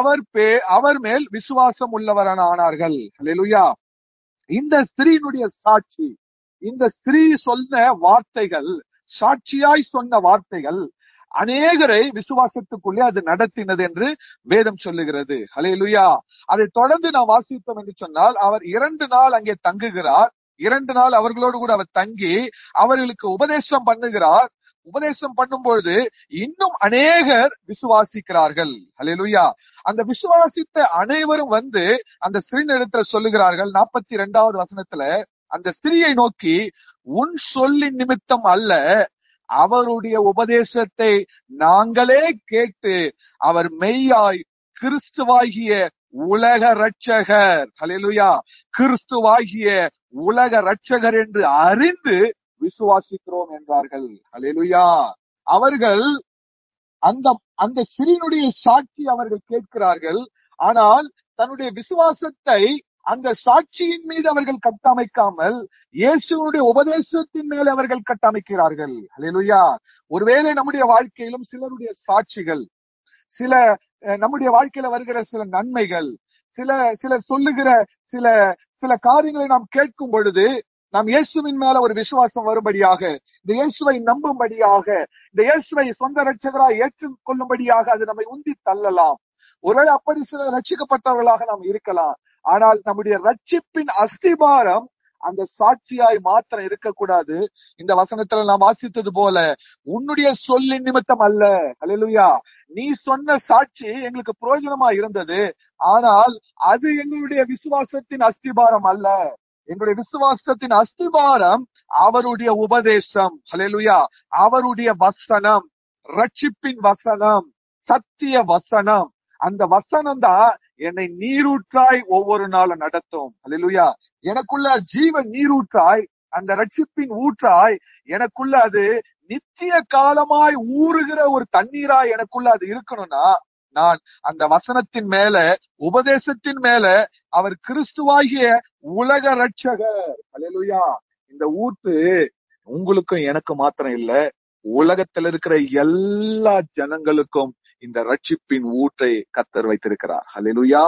அவர் மேல் விசுவாசம் உள்ளவரானார்கள். அல்லேலூயா. இந்த ஸ்திரீனுடைய சாட்சி, இந்த ஸ்திரீ சொன்ன வார்த்தைகள், சாட்சியாய் சொன்ன வார்த்தைகள் அநேகரை விசுவாசத்துக்குள்ளே அது நடத்தினது என்று வேதம் சொல்லுகிறது. அல்லேலூயா. அதை தொடர்ந்து நாம் வாசித்தோம் என்று சொன்னால், அவர் 2 நாள் அங்கே தங்குகிறார். 2 நாள் அவர்களோடு கூட அவர் தங்கி அவர்களுக்கு உபதேசம் பண்ணுகிறார். உபதேசம் பண்ணும்பொழுது இன்னும் அநேகர் விசுவாசிக்கிறார்கள். அல்லேலூயா. அந்த விசுவாசித்த அனைவரும் வந்து அந்த ஸ்திரீனிடத்துல சொல்லுகிறார்கள். 42வது வசனத்துல அந்த ஸ்திரீயை நோக்கி, உன் சொல்லின் நிமித்தம் அல்ல, அவருடைய உபதேசத்தை நாங்களே கேட்டு அவர் மெய்யாய் கிறிஸ்துவாகிய உலக ரட்சகர், அல்லேலூயா, கிறிஸ்துவாகிய உலக ரட்சகர் என்று அறிந்து விசுவாசிக்கிறோம் என்றார்கள். அல்லேலூயா. அவர்கள் அந்த ஸ்திரீனுடைய சாட்சி அவர்கள் கேட்கிறார்கள். ஆனால் தன்னுடைய விசுவாசத்தை அந்த சாட்சியின் மீது அவர்கள் கட்டமைக்காமல் இயேசுவுடைய உபதேசத்தின் மேல் அவர்கள் கட்டமைக்கிறார்கள். அல்லேலூயா. ஒருவேளை நம்முடைய வாழ்க்கையிலும் சிலருடைய சாட்சிகள், சில நம்முடைய வாழ்க்கையில வருகிற சில நன்மைகள், சிலர் சொல்லுகிற சில காரியங்களை நாம் கேட்கும் பொழுது நாம் இயேசுவின் மேல ஒரு விசுவாசம் வரும்படியாக, இந்த இயேசுவை நம்பும்படியாக, இந்த இயேசுவை சொந்த ரட்சகராய் ஏற்றுக்கொள்ளும்படியாக அது நம்மை உந்தி தள்ளலாம். ஒருவேளை அப்படி சில ரட்சிக்கப்பட்டவர்களாக நாம் இருக்கலாம். ஆனால் நம்முடைய ரட்சிப்பின் அஸ்திபாரம் அந்த சாட்சியாய் மாத்திரம் இருக்கக்கூடாது. இந்த வசனத்துல நாம் வாசித்தது போல, உன்னுடைய சொல்லின் நிமித்தம் அல்ல, அல்லேலூயா, நீ சொன்ன சாட்சி எங்களுக்கு பிரயோஜனமா இருந்தது, ஆனால் அது எங்களுடைய விசுவாசத்தின் அஸ்திபாரம் அல்ல. எங்களுடைய விசுவாசத்தின் அஸ்திபாரம் அவருடைய உபதேசம். அல்லேலூயா. அவருடைய வசனம், ரட்சிப்பின் வசனம், சத்திய வசனம். அந்த வசனம் தான் என்னை நீரூற்றாய் ஒவ்வொரு நாளும் நடத்தும். அல்லேலூயா. எனக்குள்ள ஜீவ நீரூற்றாய், அந்த ரட்சிப்பின் ஊற்றாய் எனக்குள்ள அது நித்திய காலமாய் ஊறுகிற ஒரு தண்ணீராய் எனக்குள்ள அது இருக்கணும்னா, நான் அந்த வசனத்தின் மேல, உபதேசத்தின் மேல, அவர் கிறிஸ்துவாகிய உலக ரட்சகர், அல்லேலூயா, இந்த ஊத்து உங்களுக்கும் எனக்கு மாத்திரம் இல்ல, உலகத்தில் இருக்கிற எல்லா ஜனங்களுக்கும் இந்த ரட்சிப்பின் ஊற்றை கர்த்தர் வைத்திருக்கிறார். ஹல்லேலூயா.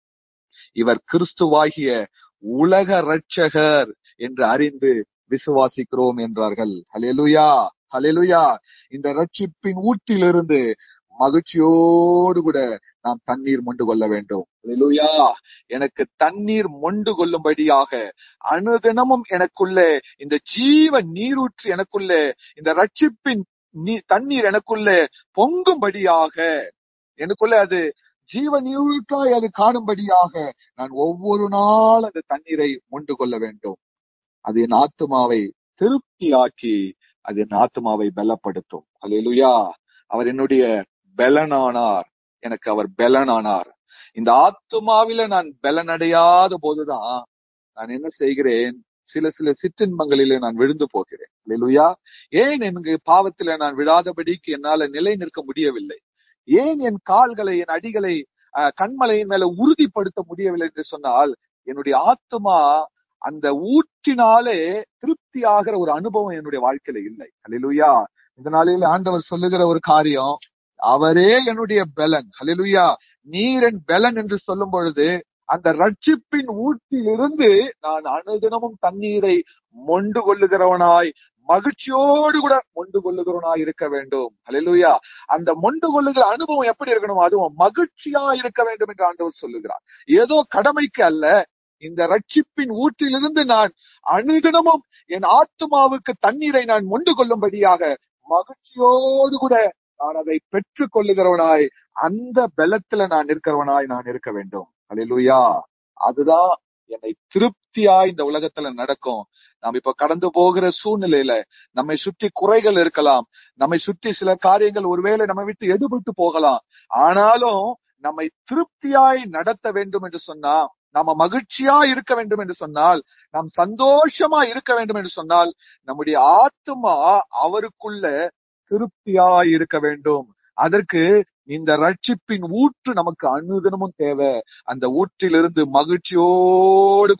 இவர் கிறிஸ்துவாகிய உலக இரட்சகர் என்று அறிந்து விசுவாசிக்கிறோம் என்றார்கள். ஹல்லேலூயா, ஹல்லேலூயா. இந்த ரட்சிப்பின் ஊற்றிலிருந்து மகிழ்ச்சியோடு கூட நாம் தண்ணீர் மொண்டு கொள்ள வேண்டும். ஹல்லேலூயா. எனக்கு தண்ணீர் மொண்டு கொள்ளும்படியாக அனுதினமும் எனக்குள்ளே இந்த ஜீவ நீரூற்று எனக்குள்ளே இந்த ரட்சிப்பின் தண்ணீர் எனக்குள்ளே பொங்கும்படியாக எனக்குள்ளே அது ஜீவ நீரூற்றாய் அது காணும்படியாக நான் ஒவ்வொரு நாள் அந்த தண்ணீரை மொண்டு கொள்ள வேண்டும். அது என் ஆத்துமாவை திருப்தியாக்கி அது என் ஆத்துமாவை பலப்படுத்தும். ஹல்லேலூயா. அவர் என்னுடைய பலனானார், எனக்கு அவர் பலனானார். இந்த ஆத்துமாவில நான் பலனடையாத போதுதான் நான் என்ன செய்கிறேன், சில சிற்றின்பங்களிலே நான் விழுந்து போகிறேன். ஹல்லேலூயா. ஏன் எனக்கு பாவத்தில நான் விழாதபடிக்கு என்னால நிலை நிற்க முடியவில்லை? ஏன் என் கால்களை என் அடிகளை கண்மலையின் மேல உறுதிப்படுத்த முடியவில்லை என்று சொன்னால், என்னுடைய ஆத்துமா அந்த ஊற்றினாலே திருப்தி ஆகிற ஒரு அனுபவம் என்னுடைய வாழ்க்கையில இல்லை. ஹல்லேலூயா. இந்த நாளில் ஆண்டவர் சொல்லுகிற ஒரு காரியம், அவரே என்னுடைய பலன். ஹல்லேலூயா. நீர் என் பலன் என்று சொல்லும் பொழுது அந்த ரட்சிப்பின் ஊற்றிலிருந்து நான் அனுதினமும் தண்ணீரை மொண்டு கொள்ளுகிறவனாய் மகிழ்ச்சியோடு கூட மொண்டு கொள்ளுகிறவனாய் இருக்க வேண்டும். ஹல்லேலூயா. அந்த மொண்டு கொள்ளுகிற அனுபவம் எப்படி இருக்கணும்? அதுவும் மகிழ்ச்சியா இருக்க வேண்டும் என்று ஆண்டவர் சொல்லுகிறார். ஏதோ கடமைக்கு அல்ல, இந்த ரட்சிப்பின் ஊற்றிலிருந்து நான் அனுதினமும் என் ஆத்துமாவுக்கு தண்ணீரை நான் மொண்டு கொள்ளும்படியாக மகிழ்ச்சியோடு கூட நான் அதை பெற்றுக் கொள்ளுகிறவனாய் அந்த பலத்துல நான் இருக்கிறவனாய் நான் இருக்க வேண்டும். ஹல்லேலூயா. அதுதான் என்னை திருப்தியாய் இந்த உலகத்துல நடக்கும். நாம் இப்ப கடந்து போகிற சூழ்நிலையில நம்மை சுற்றி குறைகள் இருக்கலாம், நம்மை சுற்றி சில காரியங்கள் ஒருவேளை நம்ம விட்டு எடுபட்டு போகலாம். ஆனாலும் நம்மை திருப்தியாய் நடத்த வேண்டும் என்று சொன்னா, நாம மகிழ்ச்சியா இருக்க வேண்டும் என்று சொன்னால், நாம் சந்தோஷமா இருக்க வேண்டும் என்று சொன்னால், நம்முடைய ஆத்துமா அவருக்குள்ள திருப்தியாய் இருக்க வேண்டும். அதற்கு இந்த ரட்சிப்பின் ஊற்று நமக்கு அனுதினமும் தேவை. அந்த ஊற்றிலிருந்து மகிழ்ச்சியோடு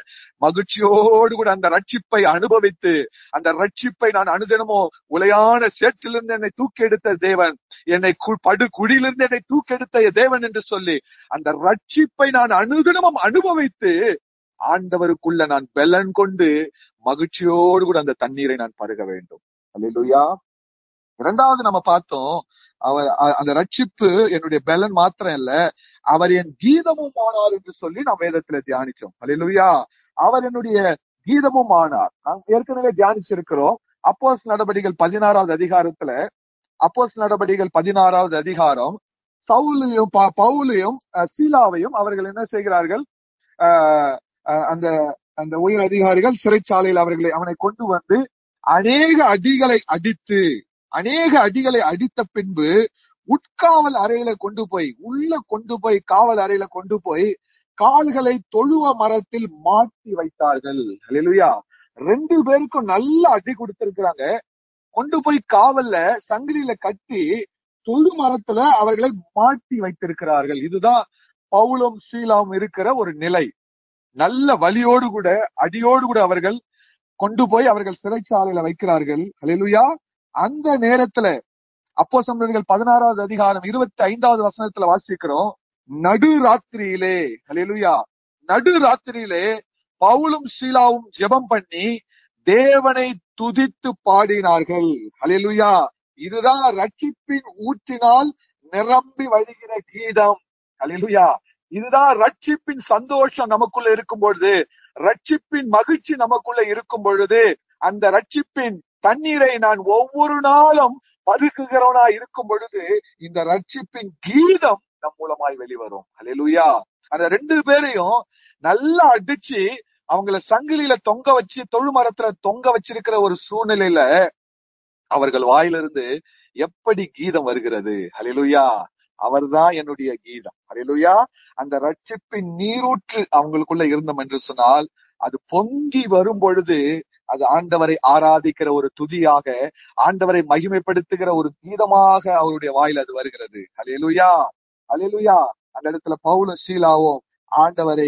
கூட அந்த ரட்சிப்பை அனுபவித்து, அந்த ரட்சிப்பை நான் அனுதினமும் உலையான சேற்றிலிருந்து என்னை தூக்கி எடுத்த தேவன், என்னை படுகுழியிலிருந்து என்னை தூக்கி எடுத்த தேவன் என்று சொல்லி அந்த ரட்சிப்பை நான் அனுதினமும் அனுபவித்து ஆண்டவருக்குள்ள நான் பலன் கொண்டு மகிழ்ச்சியோடு கூட அந்த தண்ணீரை நான் பருக வேண்டும். அல்லேலூயா. இரண்டாவது நம்ம பார்த்தோம், அவர் அந்த ரட்சிப்பு என்னுடைய பலன் மாத்திரம் இல்ல, அவர் என் கீதமும் ஆனார் என்று சொல்லி நாம் வேதத்துல தியானிச்சோம். அல்லேலூயா. அவர் என்னுடைய கீதமும் ஆனார். நாம் ஏற்கனவே தியானிச்சிருக்கிறோம். அப்போஸ்தலர் நடபடிகள் 16வது அதிகாரத்துல, அப்போஸ்தலர் நடபடிகள் 16வது அதிகாரம், சவுலையும் பவுலையும் சீலாவையும் அவர்கள் என்ன செய்கிறார்கள், அந்த அந்த உயர் அதிகாரிகள் சிறைச்சாலையில் அவனை கொண்டு வந்து அநேக அடிகளை அடித்த பின்பு உட்காவல் அறையில கொண்டு போய் காவல் அறையில கொண்டு போய் கால்களை தொழுவ மரத்தில் மாட்டி வைத்தார்கள். ஹல்லேலூயா. 2 பேருக்கும் நல்ல அடி கொடுத்திருக்கிறாங்க. கொண்டு போய் காவல்ல சங்கிலியில கட்டி தொழு மரத்துல அவர்களை மாட்டி வைத்திருக்கிறார்கள். இதுதான் பவுலும் சீலாவும் இருக்கிற ஒரு நிலை. நல்ல வலியோடு கூட அடியோடு கூட அவர்கள் கொண்டு போய் அவர்கள் சிறைச்சாலையில வைக்கிறார்கள். ஹல்லேலூயா. அந்த நேரத்துல அப்போஸ்தலர்கள் 16வது அதிகாரம் 25வது வசனத்துல வாசிக்கிறோம், நடு ராத்திரியிலே, ஹல்லேலூயா, நடு ராத்திரியிலே பவுலும் சீலாவும் ஜெபம் பண்ணி தேவனை துதித்து பாடினார்கள். ஹல்லேலூயா. இதுதான் ரட்சிப்பின் ஊற்றினால் நிரம்பி வழிகிற கீதம். ஹல்லேலூயா. இதுதான் ரட்சிப்பின் சந்தோஷம் நமக்குள்ள இருக்கும் பொழுது, ரட்சிப்பின் மகிழ்ச்சி நமக்குள்ள இருக்கும் பொழுது, அந்த ரட்சிப்பின் தண்ணீரை நான் ஒவ்வொரு நாளும் பருகுகிறவனா இருக்கும் பொழுது இந்த ரட்சிப்பின் கீதம் நம் மூலமாய் வெளிவரும். ஹல்லேலூயா. அந்த 2 பேரையும் நல்லா அடிச்சு அவங்கள சங்கிலியில தொங்க வச்சு தொழு மரத்துல தொங்க வச்சிருக்கிற ஒரு சூழ்நிலையில அவர்கள் வாயிலிருந்து எப்படி கீதம் வருகிறது. ஹல்லேலூயா. அவர்தான் என்னுடைய கீதம். ஹல்லேலூயா. அந்த ரட்சிப்பின் நீரூற்று அவங்களுக்குள்ள இருந்தோம் என்று சொன்னால், அது பொங்கி வரும் பொழுது அது ஆண்டவரை ஆராதிக்கிற ஒரு துதியாக, ஆண்டவரை மகிமைப்படுத்துகிற ஒரு கீதமாக அவருடைய வாயில் அது வருகிறது. ஹல்லேலூயா. ஹல்லேலூயா. அந்த இடத்துல பவுலும் சீலாவும் ஆண்டவரை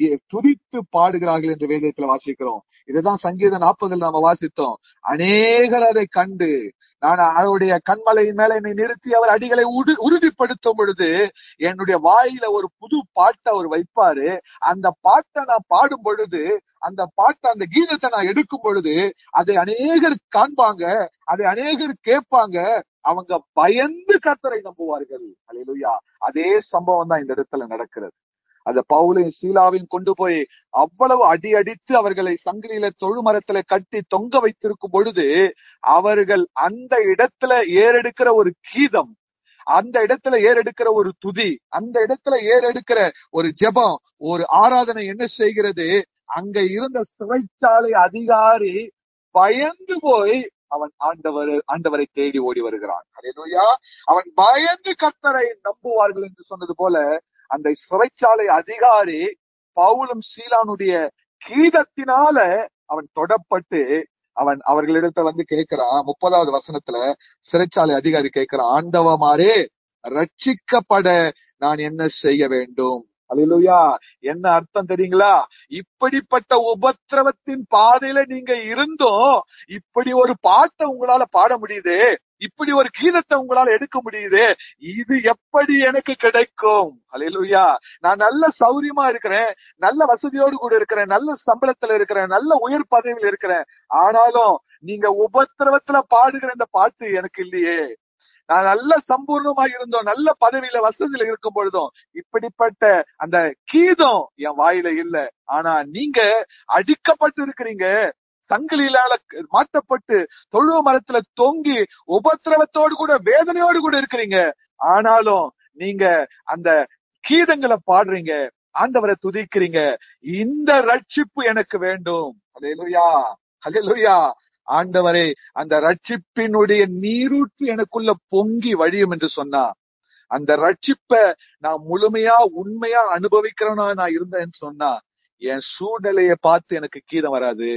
துதித்து பாடுகிறார்கள் என்று வேதத்துல வாசிக்கிறோம். இதுதான் சங்கீதம் 40 நாம வாசித்தோம். அநேகர் அதை கண்டு நான் அவருடைய கண்மலையின் மேல என்னை நிறுத்தி அவர் அடிகளை உறுதிப்படுத்தும் பொழுது என்னுடைய வாயில ஒரு புது பாட்டை அவர் வைப்பாரு. அந்த பாட்டை நான் பாடும் பொழுது, அந்த பாட்டை, அந்த கீதத்தை நான் எடுக்கும் பொழுது அதை அநேகர் காண்பாங்க, அதை அநேகர் கேட்பாங்க, அவங்க பயந்து கர்த்தரை நம்புவார்கள். அல்லேலூயா. அதே சம்பவம் தான் இந்த இடத்துல நடக்கிறது. அந்த பவுலையும் சீலாவையும் கொண்டு போய் அவ்வளவு அடி அடித்து அவர்களை சங்கிலியில தொழுமரத்துல கட்டி தொங்க வைத்திருக்கும் பொழுது அவர்கள் அந்த இடத்துல ஏறெடுக்கிற ஒரு கீதம், அந்த இடத்துல ஏறெடுக்கிற ஒரு துதி, அந்த இடத்துல ஏறெடுக்கிற ஒரு ஜெபம், ஒரு ஆராதனை என்ன செய்கிறது? அங்க இருந்த சிறைச்சாலை அதிகாரி பயந்து போய் அவன் ஆண்டவரை தேடி ஓடி வருகிறான். அல்லேலூயா. அவன் பயந்து கர்த்தரை நம்புவார்கள் என்று சொன்னது போல அந்த சிறைச்சாலை அதிகாரி பவுலும் சீலானுடைய கீதத்தினால அவன் தொடப்பட்டு அவர்களிடத்துல வந்து கேட்கிறான். 30வது வசனத்துல சிறைச்சாலை அதிகாரி கேட்கிறான், ஆண்டவமாரே, ரட்சிக்கப்பட நான் என்ன செய்ய வேண்டும்? அல்லேலூயா. என்ன அர்த்தம் தெரியுங்களா? இப்படிப்பட்ட உபத்திரவத்தின் பாதையில நீங்க இருந்தும் இப்படி ஒரு பாட்டை உங்களால பாட முடியுது, இப்படி ஒரு கீதத்தை உங்களால எடுக்க முடியுது, இது எப்படி எனக்கு கிடைக்கும்? அல்லேலூயா. நான் நல்ல சௌரியமா இருக்கிறேன், நல்ல வசதியோடு கூட இருக்கிறேன், நல்ல சம்பளத்துல இருக்கிறேன், நல்ல உயர் பதவியில் இருக்கிறேன், ஆனாலும் நீங்க உபத்திரவத்துல பாடுகிற இந்த பாட்டு எனக்கு இல்லையே. நான் நல்ல சம்பூர்ணமா இருந்தோம், நல்ல பதவியில வசதியில இருக்கும் பொழுதும் இப்படிப்பட்ட அந்த கீதம் என் வாயில இல்ல. ஆனா நீங்க அடிக்கப்பட்டு இருக்கிறீங்க, சங்கிலியால மாட்டப்பட்டு தொழு மரத்துல தொங்கி உபத்திரவத்தோடு கூட வேதனையோடு கூட இருக்கிறீங்க, ஆனாலும் நீங்க அந்த கீதங்களை பாடுறீங்க, ஆண்டவரை துதிக்கிறீங்க. இந்த ரட்சிப்பு எனக்கு வேண்டும். அல்லேலூயா. அல்லேலூயா. ஆண்டவரே, அந்த ரட்சிப்பினுடைய நீரூற்று எனக்குள்ள பொங்கி வழியும் என்று சொன்னா, அந்த ரட்சிப்பை நான் முழுமையா உண்மையா அனுபவிக்கிறவனா நான் இருந்தேன்னு சொன்னா, என் சூழ்நிலையை பார்த்து எனக்கு கீதம் வராது.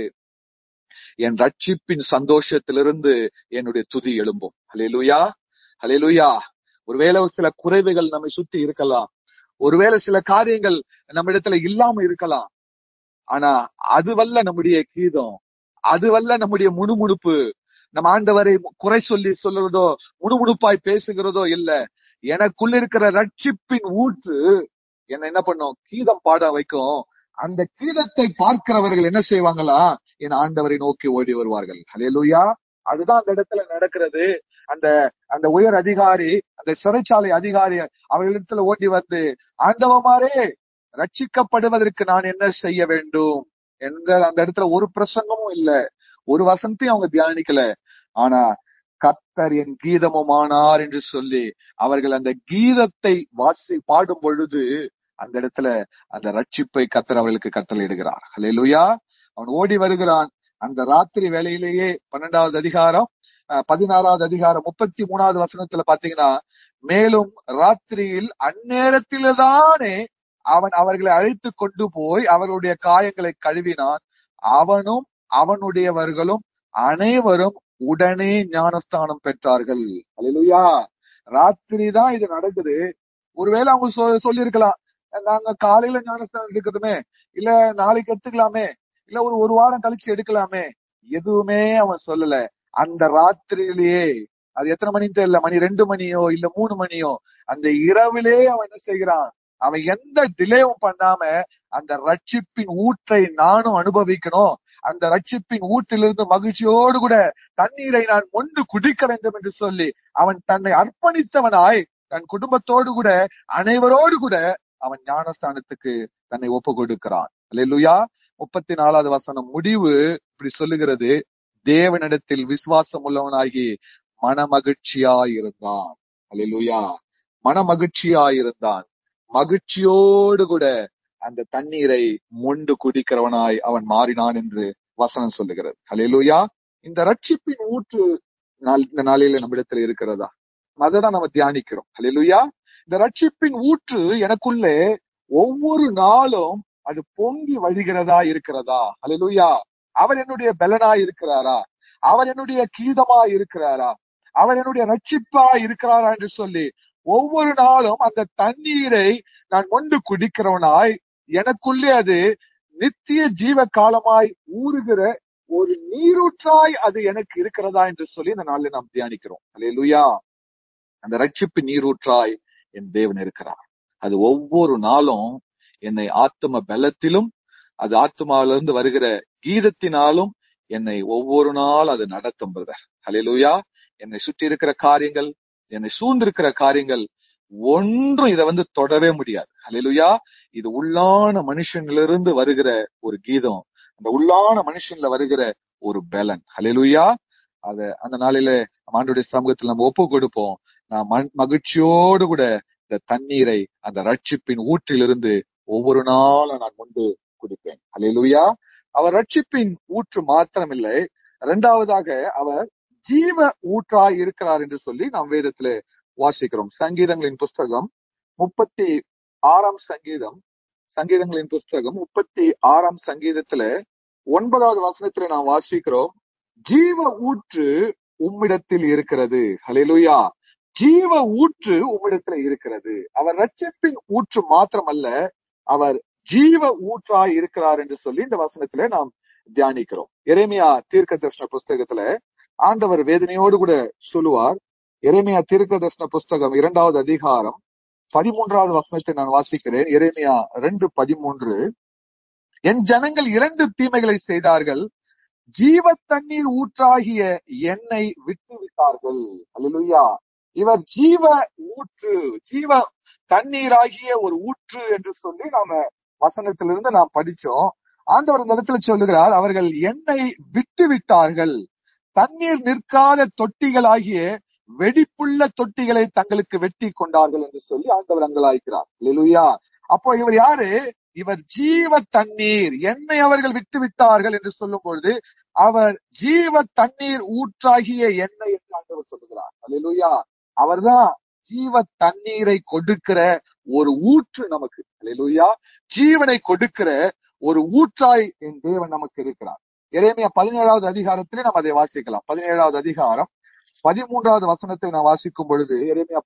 என் ரட்சிப்பின் சந்தோஷத்திலிருந்து என்னுடைய துதி எழும்பும். அல்லேலூயா. அல்லேலூயா. ஒருவேளை சில குறைவுகள் நம்மை சுத்தி இருக்கலாம், ஒருவேளை சில காரியங்கள் நம்ம இடத்துல இல்லாம இருக்கலாம், ஆனா அதுவல்ல நம்முடைய கீதம், அதுவல்ல நம்முடைய முணுமுணுப்பு. நம்ம ஆண்டவரை குறை சொல்றதோ முணுமுணுப்பாய் பேசுகிறதோ இல்ல. எனக்குள்ள இருக்கிற ரட்சிப்பின் ஊற்று என்ன பண்ணும்? கீதம் பாட வைக்கும். அந்த கீதத்தை பார்க்கிறவர்கள் என்ன செய்வாங்களா? என் ஆண்டவரை நோக்கி ஓடி வருவார்கள். அல்லேலூயா. அதுதான் அந்த இடத்துல நடக்கிறது. அந்த அந்த உயர் அதிகாரி, அந்த சிறைச்சாலை அதிகாரி அவர்களிடத்துல ஓடி வந்து, ஆண்டவமாரே, ரட்சிக்கப்படுவதற்கு நான் என்ன செய்ய வேண்டும் என்ற அந்த இடத்துல ஒரு பிரசங்கமும் இல்ல, ஒரு வசனத்தையும் அவங்க தியானிக்கல. ஆனா கர்த்தர் என் கீதமுமானார் என்று சொல்லி அவர்கள் அந்த கீதத்தை பாடும் பொழுது அந்த இடத்துல அந்த ரட்சிப்பை கர்த்தர் அவர்களுக்கு கட்டளையிடுகிறார். அல்லேலூயா. அவன் ஓடி வருகிறான். அந்த ராத்திரி வேளையிலேயே 12வது அதிகாரம் 16வது அதிகாரம் 33வது வசனத்துல பாத்தீங்கன்னா, மேலும் ராத்திரியில் அந்நேரத்தில்தானே அவன் அவர்களை அழைத்து கொண்டு போய் அவர்களுடைய காயங்களை கழுவினான். அவனும் அவனுடையவர்களும் அனைவரும் உடனே ஞானஸ்தானம் பெற்றார்கள். அல்லேலூயா. ராத்திரி தான் இது நடக்குது. ஒருவேளை அவங்க சொல்லி இருக்கலாம், நாங்க காலையில ஞானஸ்தானம் எடுக்கட்டுமே, இல்ல நாளைக்கு எடுத்துக்கலாமே, இல்ல ஒரு வாரம் கழிச்சு எடுக்கலாமே. எதுவுமே அவன் சொல்லல. அந்த ராத்திரியிலேயே, அது எத்தனை மணின்னு தெரியல, மணி 2 மணியோ இல்ல 3 மணியோ, அந்த இரவிலே அவன் என்ன செய்கிறான்? அவன் எந்த டிலேவும் பண்ணாம அந்த ரட்சிப்பின் ஊற்றை நானும் அனுபவிக்கணும், அந்த ரட்சிப்பின் ஊற்றிலிருந்து மகிழ்ச்சியோடு கூட தண்ணீரை நான் மொண்டு குடிக்க வேண்டும் என்று சொல்லி அவன் தன்னை அர்ப்பணித்தவனாய் தன் குடும்பத்தோடு கூட அனைவரோடு கூட அவன் ஞானஸ்தானத்துக்கு தன்னை ஒப்பு கொடுக்கிறான். அல்லேலூயா. 34வது வசனம் முடிவு இப்படி சொல்லுகிறது, தேவனிடத்தில் விசுவாசம் உள்ளவனாகி மனமகிழ்ச்சியாயிருந்தான். அல்லேலூயா. மனமகிழ்ச்சியாயிருந்தான். மகிழ்ச்சியோடு கூட அந்த தண்ணீரை மொண்டு குடிக்கிறவனாய் அவன் மாறினான் என்று வசனம் சொல்லுகிறது. அல்லேலூயா. இந்த ரட்சிப்பின் ஊற்று இந்த நாளில நம்மிடத்தில் இருக்கிறதா? அதான் நம்ம தியானிக்கிறோம். அல்லேலூயா. இந்த ரட்சிப்பின் ஊற்று எனக்குள்ளே ஒவ்வொரு நாளும் அது பொங்கி வழிகிறதா இருக்கிறதா? அல்லேலூயா. அவர் என்னுடைய பலனா இருக்கிறாரா? அவர் என்னுடைய கீதமா இருக்கிறாரா? அவர் என்னுடைய ரட்சிப்பா இருக்கிறாரா என்று சொல்லி ஒவ்வொரு நாளும் அந்த தண்ணீரை நான் மொண்டு குடிக்கிறவனாய் எனக்குள்ளே அது நித்திய ஜீவ காலமாய் ஊறுகிற ஒரு நீரூற்றாய் அது எனக்கு இருக்கிறதா என்று சொல்லி இந்த நாளில் நாம் தியானிக்கிறோம். அல்லேலூயா. அந்த ரட்சிப்பு நீரூற்றாய் என் தேவன் இருக்கிறார். அது ஒவ்வொரு நாளும் என்னை ஆத்தும பலத்திலும், அது ஆத்மாவிலிருந்து வருகிற கீதத்தினாலும் என்னை ஒவ்வொரு நாள் அது நடத்தும் பிரதர். அல்லேலூயா. என்னை சுற்றி இருக்கிற காரியங்கள், என்னை சூழ்ந்திருக்கிற காரியங்கள் ஒன்றும் இதை தொடவே முடியாது. அல்லேலூயா. இது உள்ளான மனுஷனிலிருந்து வருகிற ஒரு கீதம், அந்த உள்ளான மனுஷன்ல வருகிற ஒரு பலன். அல்லேலூயா. அந்த நாளில ஆண்டவருடைய சமூகத்தில் நம்ம ஒப்பு கொடுப்போம். நான் மகிழ்ச்சியோடு கூட இந்த தண்ணீரை, அந்த ரட்சிப்பின் ஊற்றிலிருந்து ஒவ்வொரு நாளும் நான் முன்பு குடிப்பேன். அல்லேலூயா. அவர் ரட்சிப்பின் ஊற்று மாத்திரமில்லை, இரண்டாவதாக அவர் ஜீவ ஊற்றாய் இருக்கிறார் என்று சொல்லி நாம் வேதத்துல வாசிக்கிறோம். சங்கீதங்களின் புஸ்தகம் 36 சங்கீதம், சங்கீதங்களின் புஸ்தகம் 36 சங்கீதத்துல 9வது வசனத்துல நாம் வாசிக்கிறோம், ஜீவ ஊற்று உம்மிடத்தில் இருக்கிறது. அல்லேலூயா. ஜீவ ஊற்று உம்மிடத்துல இருக்கிறது. அவர் ரட்சிப்பின் ஊற்று மாத்திரமல்ல, அவர் ஜீவ ஊற்றாய் இருக்கிறார் என்று சொல்லி இந்த வசனத்துல நாம் தியானிக்கிறோம். எரேமியா தீர்க்க தரிசன புஸ்தகத்துல ஆண்டவர் வேதனையோடு கூட சொல்லுவார். எரேமியா தீர்க்க தரிசன புஸ்தகம் 2வது அதிகாரம் 13வது வசனத்தை நான் வாசிக்கிறேன். எரேமியா 2:13, என் ஜனங்கள் 2 தீமைகளை செய்தார்கள், ஜீவ தண்ணீர் ஊற்றாகிய என்னை விட்டு விட்டார்கள். அல்லேலூயா. இவர் ஜீவ ஊற்று, ஜீவ தண்ணீராகிய ஒரு ஊற்று என்று சொல்லி நாம வசனத்திலிருந்து நாம் படிச்சோம். ஆண்டவர் இந்த இடத்துல சொல்லுகிறார், அவர்கள் என்னை விட்டு விட்டார்கள், தண்ணீர் நிற்காத தொட்டிகளாகிய வெடிப்புள்ள தொட்டிகளை தங்களுக்கு வெட்டி கொண்டார்கள் என்று சொல்லி ஆண்டவர் அங்கலாய்க்கிறார். அல்லேலூயா. அப்போ இவர் யாரு? இவர் ஜீவ தண்ணீர். என்னை அவர்கள் விட்டு விட்டார்கள் என்று சொல்லும் பொழுது அவர் ஜீவ தண்ணீர் ஊற்றாகிய எண்ணெய் என்று ஆண்டவர் சொல்லுகிறார். அல்லேலூயா. அவர்தான் ஜீவ தண்ணீரை கொடுக்கிற ஒரு ஊற்று நமக்கு. அல்லேலூயா. ஜீவனை கொடுக்கிற ஒரு ஊற்றாய் என் தேவன் நமக்கு இருக்கிறார். எரேமியா 17வது அதிகாரத்திலே நாம் அதை வாசிக்கலாம். 17வது அதிகாரம் 13வது வசனத்தை நான் வாசிக்கும் பொழுது, எரேமியா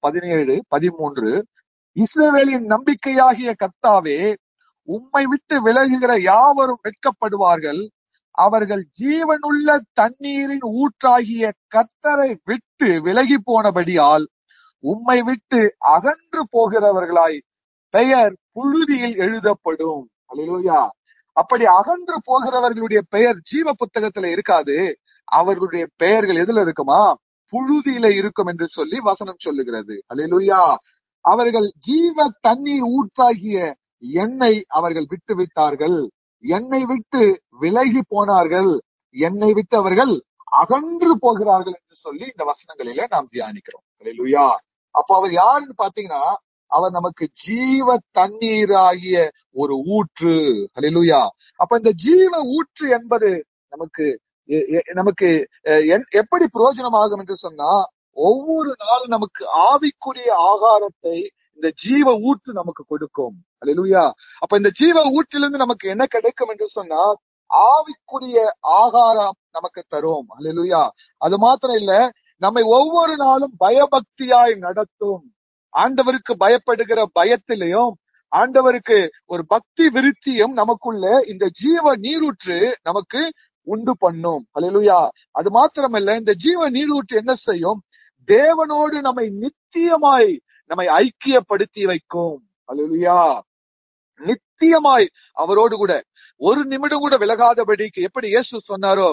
17:13, இஸ்ரவேலின் நம்பிக்கையாகிய கர்த்தாவே, உம்மை விட்டு விலகுகிற யாவரும் வெட்கப்படுவார்கள், அவர்கள் ஜீவனுள்ள தண்ணீரின் ஊற்றாகிய கர்த்தரை விட்டு விலகி போனபடியால் உம்மை விட்டு அகன்று போகிறவர்களாய் பெயர் புழுதியில் எழுதப்படும். அல்லேலூயா. அப்படி அகன்று போகிறவர்களுடைய பெயர் ஜீவ புத்தகத்துல இருக்காது, அவர்களுடைய பெயர்கள் எதுல இருக்குமா? புழுதியில இருக்கும் என்று சொல்லி வசனம் சொல்லுகிறது. அல்லேலூயா. அவர்கள் ஜீவ தண்ணீர் ஊற்றாகிய என்னை அவர்கள் விட்டு விட்டார்கள், என்னை விட்டு விலகி போனார்கள், என்னை விட்டு அவர்கள் அகன்று போகிறார்கள் என்று சொல்லி இந்த வசனங்களில நாம் தியானிக்கிறோம். அல்லேலூயா. அப்போ அவர் யாருன்னு பாத்தீங்கன்னா, அவர் நமக்கு ஜீவ தண்ணீராகிய ஒரு ஊற்று. அல்லேலூயா. அப்ப இந்த ஜீவ ஊற்று என்பது நமக்கு நமக்கு எப்படி பிரயோஜனமாகும் என்று சொன்னா, ஒவ்வொரு நாளும் நமக்கு ஆவிக்குரிய ஆகாரத்தை இந்த ஜீவ ஊற்று நமக்கு கொடுக்கும். அல்லேலூயா. அப்ப இந்த ஜீவ ஊற்றிலிருந்து நமக்கு என்ன கிடைக்கும் என்று சொன்னா, ஆவிக்குரிய ஆகாரம் நமக்கு தரும். அல்லேலூயா. அது மாத்திரம் இல்ல, நம்மை ஒவ்வொரு நாளும் பயபக்தியாய் நடத்தும். ஆண்டவருக்கு பயப்படுகிற பயத்திலையும், ஆண்டவருக்கு ஒரு பக்தி விருத்தியும் நமக்குள்ள இந்த ஜீவ நீரூற்று நமக்கு உண்டு பண்ணும். அல்லேலூயா. அது மாத்திரமல்ல, இந்த ஜீவ நீரூற்று என்ன செய்யும்? தேவனோடு நம்மை நித்தியமாய் நம்மை ஐக்கியப்படுத்தி வைக்கும். அல்லேலூயா. நித்தியமாய் அவரோடு கூட ஒரு நிமிடம் கூட விலகாதபடிக்கு, எப்படி இயேசு சொன்னாரோ,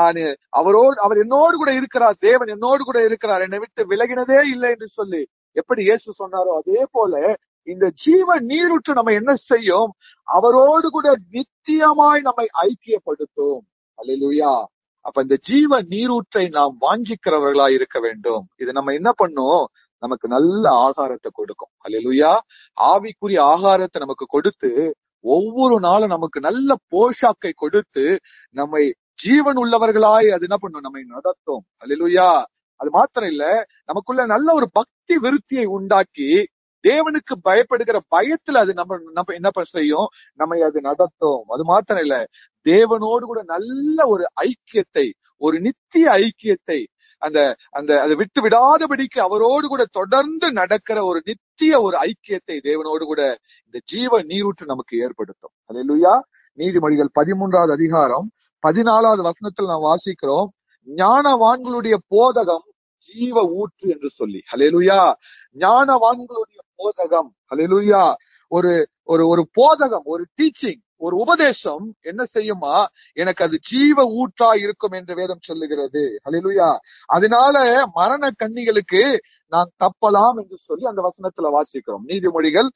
அவர் என்னோடு கூட இருக்கிறார், தேவன் என்னோடு கூட இருக்கிறார், என்னை விட்டு விலகினதே இல்லை என்று சொல்லி எப்படி இயேசு சொன்னாரோ, அதே போல இந்த ஜீவ நீரூற்று நம்ம என்ன செய்யும்? அவரோடு கூட நித்தியமாய் நம்மை ஐக்கியப்படுத்தும். அல்லேலூயா. அப்ப இந்த ஜீவ நீரூற்றை நாம் வாஞ்சிக்கிறவர்களாய் இருக்க வேண்டும். இது நம்ம என்ன பண்ணும்? நமக்கு நல்ல ஆகாரத்தை கொடுக்கும். அல்லேலூயா. ஆவிக்குரிய ஆகாரத்தை நமக்கு கொடுத்து, ஒவ்வொரு நாளும் நமக்கு நல்ல போஷாக்கை கொடுத்து, நம்மை ஜீவன் உள்ளவர்களாய் அது என்ன பண்ணும்? நம்மை நடத்தும். அல்லேலூயா. அது மாத்திரம் இல்ல, நமக்குள்ள நல்ல ஒரு பக்தி விருத்தியை உண்டாக்கி, தேவனுக்கு பயப்படுகிற பயத்துல அது நம்ம என்ன செய்யும்? நம்மை அது நடத்தும். அது மாத்திரம் இல்ல, தேவனோடு கூட நல்ல ஒரு ஐக்கியத்தை, ஒரு நித்திய ஐக்கியத்தை, அதை விட்டு விடாதபடிக்கு அவரோடு கூட தொடர்ந்து நடக்கிற ஒரு நித்திய ஒரு ஐக்கியத்தை தேவனோடு கூட இந்த ஜீவ நீரூற்று நமக்கு ஏற்படுத்தும். அல்லேலூயா. நீதிமொழிகள் 13வது அதிகாரம் 14வது வசனத்தில் நாம் வாசிக்கிறோம், ஞானவான்களுடைய போதகம் ஜீவ ஊற்று என்று சொல்லி. அல்லேலூயா. ஞானவான்களுடைய போதகம். அல்லேலூயா. ஒரு ஒரு ஒரு போதகம், ஒரு டீச்சிங், ஒரு உபதேசம் என்ன செய்யுமா, எனக்கு அது ஜீவ ஊற்றா இருக்கும் என்று வேதம் சொல்லுகிறது. அல்லேலூயா. அதனால மரண கண்ணிகளுக்கு நான் தப்பலாம் என்று சொல்லி அந்த வசனத்துல வாசிக்கிறோம். நீதிமொழிகள்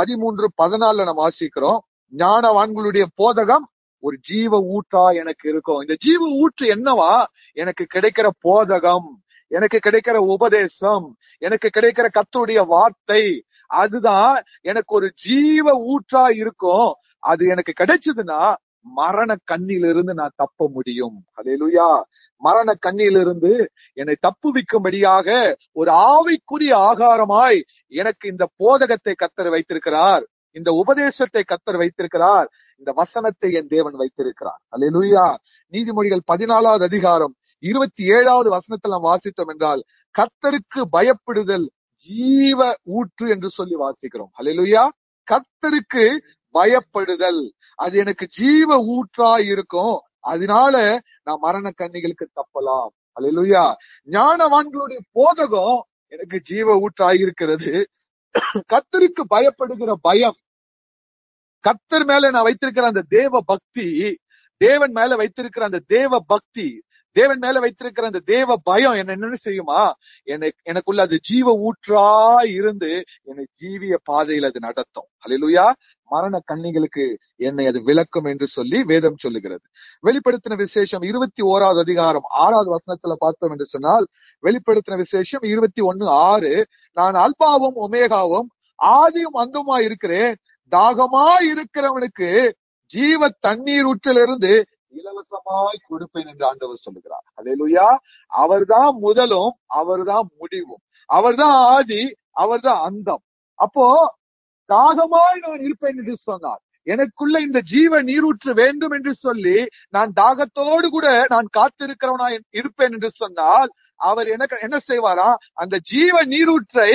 13:14 நாம் வாசிக்கிறோம், ஞானவான்களுடைய போதகம் ஒரு ஜீவ ஊற்றா எனக்கு இருக்கும். இந்த ஜீவ ஊற்று என்னவா, எனக்கு கிடைக்கிற போதகம், எனக்கு கிடைக்கிற உபதேசம், எனக்கு கிடைக்கிற கர்த்தருடைய வார்த்தை, அதுதான் எனக்கு ஒரு ஜீவ ஊற்றா இருக்கும். அது எனக்கு கிடைச்சதுன்னா மரண கண்ணிலிருந்து நான் தப்ப முடியும். அல்லேலூயா. மரண கண்ணிலிருந்து என்னை தப்புவிக்கும்படியாக ஒரு ஆவிக்குரிய ஆகாரமாய் எனக்கு இந்த போதகத்தை கர்த்தர் வைத்திருக்கிறார், இந்த உபதேசத்தை கர்த்தர் வைத்திருக்கிறார், இந்த வசனத்தை என் தேவன் வைத்திருக்கிறார். அல்லேலூயா. நீதிமொழிகள் 14வது அதிகாரம் 27வது வசனத்தில் நாம் வாசித்தோம் என்றால், கர்த்தருக்கு பயப்படுதல் ஜீவ ஊற்று என்று சொல்லி வாசிக்கிறோம். அல்லேலூயா. கர்த்தருக்கு பயப்படுதல் அது எனக்கு ஜீவ ஊற்றா இருக்கும். அதனால நான் மரண கண்ணிகளுக்கு தப்பலாம். அல்லேலூயா. ஞானவான்களுடைய போதகம் எனக்கு ஜீவ ஊற்றாய் இருக்கிறது. கர்த்தருக்கு பயப்படுகிற பயம், கர்த்தர் மேல நான் வைத்திருக்கிற அந்த தேவ பக்தி, தேவன் மேல வைத்திருக்கிற அந்த தேவ பக்தி, தேவன் மேல வைத்திருக்கிற அந்த தேவ பயம் என்ன செய்யுமா, எனக்குள்ள அது ஜீவ ஊற்றா இருந்து என்னை ஜீவிய பாதையில் அது நடத்தும். அல்லேலூயா. மரண கண்ணிகளுக்கு என்னை அது விளக்கும் என்று சொல்லி வேதம் சொல்லுகிறது. வெளிப்படுத்தின விசேஷம் 21வது அதிகாரம் 6வது வசனத்துல பார்த்தோம் என்று சொன்னால், வெளிப்படுத்தின விசேஷம் 21:6, நான் அல்பாவும் ஒமேகாவும் ஆதியும் அந்தமா இருக்கிறேன், தாகமா இருக்கிறவனுக்கு ஜீவ தண்ணீர் ஊற்றிலிருந்து இலவசமாய் கொடுப்பேன் என்று ஆண்டவர் சொல்லுகிறார். அல்லேலூயா. அவர்தான் முதலும், அவர்தான் முடிவும், அவர்தான் ஆதி, அவர்தான் அந்தம். அப்போ தாகமாய் நான் இருப்பேன் என்று சொன்னார். எனக்குள்ள இந்த ஜீவ நீரூற்று வேண்டும் என்று சொல்லி நான் தாகத்தோடு கூட நான் காத்திருக்கிறவனா இருப்பேன் என்று சொன்னால், அவர் எனக்கு என்ன செய்வாரா, அந்த ஜீவ நீரூற்றை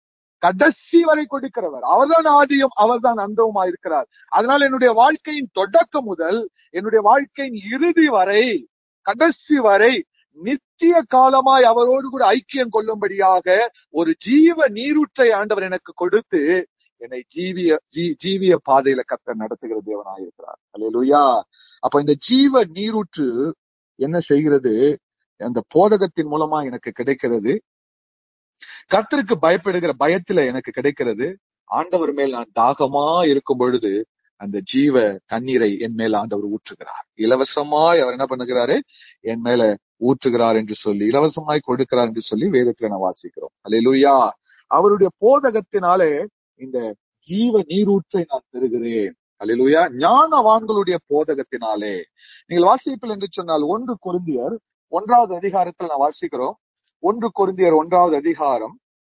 கடைசி வரை கொடுக்கிறவர். அவர்தான் ஆதியும் அவர்தான் அந்தவுமா இருக்கிறார். அதனால என்னுடைய வாழ்க்கையின் தொடக்கம் முதல் என்னுடைய வாழ்க்கையின் இறுதி வரை, கடைசி வரை நித்திய காலமாய் அவரோடு கூட ஐக்கியம் கொள்ளும்படியாக ஒரு ஜீவ நீரூற்றை ஆண்டவர் எனக்கு கொடுத்து என்னை ஜீவிய பாதையில கர்த்தர் நடத்துகிற தேவனாய் இருக்கிறார். அல்லேலூயா. அப்ப இந்த ஜீவ நீரூற்று என்ன செய்கிறது, அந்த போதகத்தின் மூலமா எனக்கு கிடைக்கிறது, கர்த்தருக்கு பயப்படுகிற பயத்துல எனக்கு கிடைக்கிறது. ஆண்டவர் மேல் நான் தாகமா இருக்கும் பொழுது அந்த ஜீவ தண்ணீரை என் மேல ஆண்டவர் ஊற்றுகிறார். இலவசமாய் அவர் என்ன பண்ணுகிறாரு, என் மேல ஊற்றுகிறார் என்று சொல்லி, இலவசமாய் கொடுக்கிறார் என்று சொல்லி வேதத்துல நான் வாசிக்கிறோம். அல்லேலூயா. அவருடைய போதகத்தினாலே இந்த ஜீவ நீரூற்றை நான் பெறுகிறேன். அல்லேலூயா. ஞானவான்களுடைய போதகத்தினாலே. நீங்கள் வாசிப்பில் என்று சொன்னால் 1 கொரிந்தியர் 1வது அதிகாரத்தில் நான் வாசிக்கிறோம். 1 கொரிந்தியர் 1வது அதிகாரம்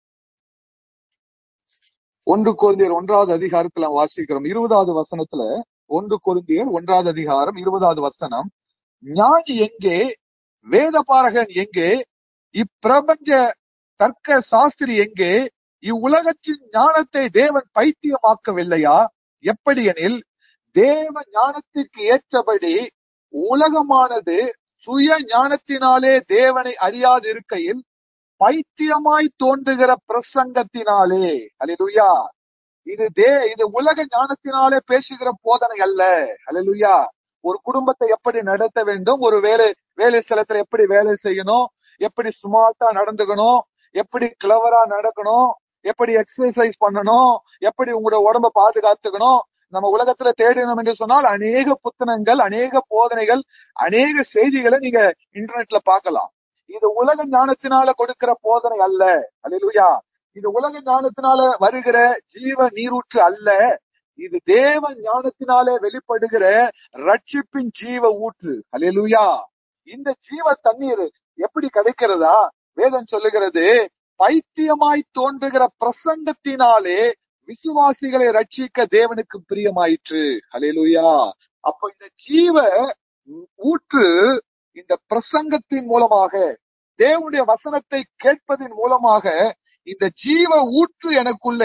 1 கொரிந்தியர் 1வது அதிகாரத்துல வாசிக்கிறோம். 20வது வசனத்துல 1 கொரிந்தியர் 1வது அதிகாரம் 20வது வசனம், ஞானி எங்கே, வேதபாரகன் எங்கே, இப்பிரபஞ்ச தர்க்க சாஸ்திரி எங்கே, இவ்வுலகத்தின் ஞானத்தை தேவன் பைத்தியமாக்கவில்லையா? எப்படி எனில், தேவ ஞானத்திற்கு ஏற்றபடி உலகமானது சுய ஞானத்தினாலே தேவனை அறியாது இருக்கையில் பைத்தியமாய் தோன்றுகிற பிரசங்கத்தினாலே. அல்லேலூயா. இது உலக ஞானத்தினாலே பேசுகிற போதனை அல்ல. அல்லேலூயா. ஒரு குடும்பத்தை எப்படி நடத்த வேண்டும், ஒரு வேலை ஸ்தலத்துல எப்படி வேலை செய்யணும், எப்படி ஸ்மார்ட்டா நடந்துக்கணும், எப்படி கிளவரா நடக்கணும், எப்படி எக்ஸசைஸ் பண்ணணும், எப்படி உங்களோட உடம்ப பாதுகாத்துக்கணும், நம்ம உலகத்துல தேடணும் என்று சொன்னால் அநேக புத்தகங்கள், அநேக போதனைகள், அநேக செய்திகளை நீங்க இன்டர்நெட்ல பார்க்கலாம். இது உலக ஞானத்தினால கொடுக்கிற போதனை அல்ல. அல்லேலூயா. இது உலக ஞானத்தினால வருகிற ஜீவ நீரூற்று அல்ல. இது தேவ ஞானத்தினாலே வெளிப்படுகிற ரட்சிப்பின் ஜீவ ஊற்று. அல்லேலூயா. இந்த ஜீவ தண்ணீர் எப்படி கிடைக்கிறதா? வேதம் சொல்லுகிறது, பைத்தியமாய் தோன்றுகிற பிரசங்கத்தினாலே விசுவாசிகளை ரட்சிக்க தேவனுக்கு பிரியமாயிற்று. அல்லேலூயா. அப்ப இந்த ஜீவ ஊற்று இந்த பிரசங்கத்தின் மூலமாக, தேவனுடைய வசனத்தை கேட்பதின் மூலமாக இந்த ஜீவ ஊற்று எனக்குள்ளே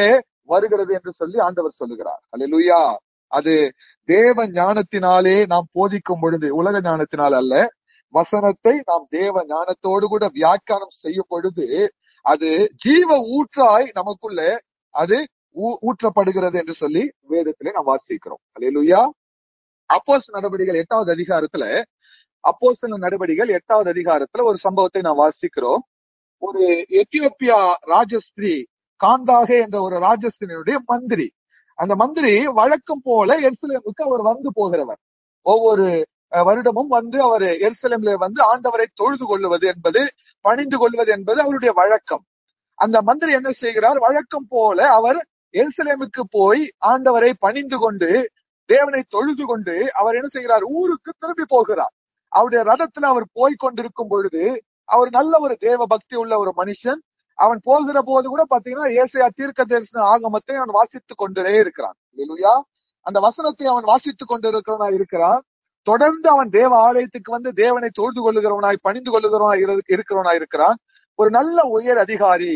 வருகிறது என்று சொல்லி ஆண்டவர் சொல்லுகிறார். அல்லேலூயா. அது தேவ ஞானத்தினாலே நாம் போதிக்கும் பொழுது, உலக ஞானத்தினால் அல்ல, வசனத்தை நாம் தேவ ஞானத்தோடு கூட வியாக்கியானம் செய்யும் பொழுது அது ஜீவ ஊற்றாய் நமக்குள்ள அது ஊற்றப்படுகிறது என்று சொல்லி வேதத்திலே நாம் வாசிக்கிறோம். அல்லேலூயா. அப்போஸ்தலர் நடபடிகள் 8வது அதிகாரத்துல அப்போஸ்தலர் நடபடிகள் 8வது அதிகாரத்துல ஒரு சம்பவத்தை நாம் வாசிக்கிறோம். ஒரு எத்தியோப்பியா ராஜஸ்திரீ, காந்தாகே என்ற ஒரு ராஜஸ்திரியினுடைய மந்திரி. அந்த மந்திரி வழக்கம் போல எருசலேமுக்கு அவர் வந்து போகிறவர். ஒவ்வொரு வருடமும் வந்து அவர் எருசலேம்ல வந்து ஆண்டவரை தொழுது கொள்வது என்பது, பணிந்து கொள்வது என்பது அவருடைய வழக்கம். அந்த மந்திரி என்ன செய்கிறார்? வழக்கம் போல அவர் எருசலேமுக்கு போய் ஆண்டவரை பணிந்து கொண்டு தேவனை தொழுது கொண்டு அவர் என்ன செய்கிறார்? ஊருக்கு திரும்பி போகிறார். அவருடைய ரதத்துல அவர் போய் கொண்டிருக்கும் பொழுது, அவர் நல்ல ஒரு தேவ பக்தி உள்ள ஒரு மனுஷன். அவன் போகிற போது கூட பாத்தீங்கன்னா ஏசாயா தீர்க்க தரிசன ஆகமத்தை அவன் வாசித்துக் கொண்டே இருக்கிறான். அல்லேலூயா. அந்த வசனத்தை அவன் வாசித்துக் கொண்டிருக்கிறவனாய் இருக்கிறான். தொடர்ந்து அவன் தேவ ஆலயத்துக்கு வந்து தேவனை தொழுது கொள்ளுகிறவனாய், பணிந்து கொள்ளுகிறவனாய் இருக்கிறவனாய் இருக்கிறான். ஒரு நல்ல உயர் அதிகாரி,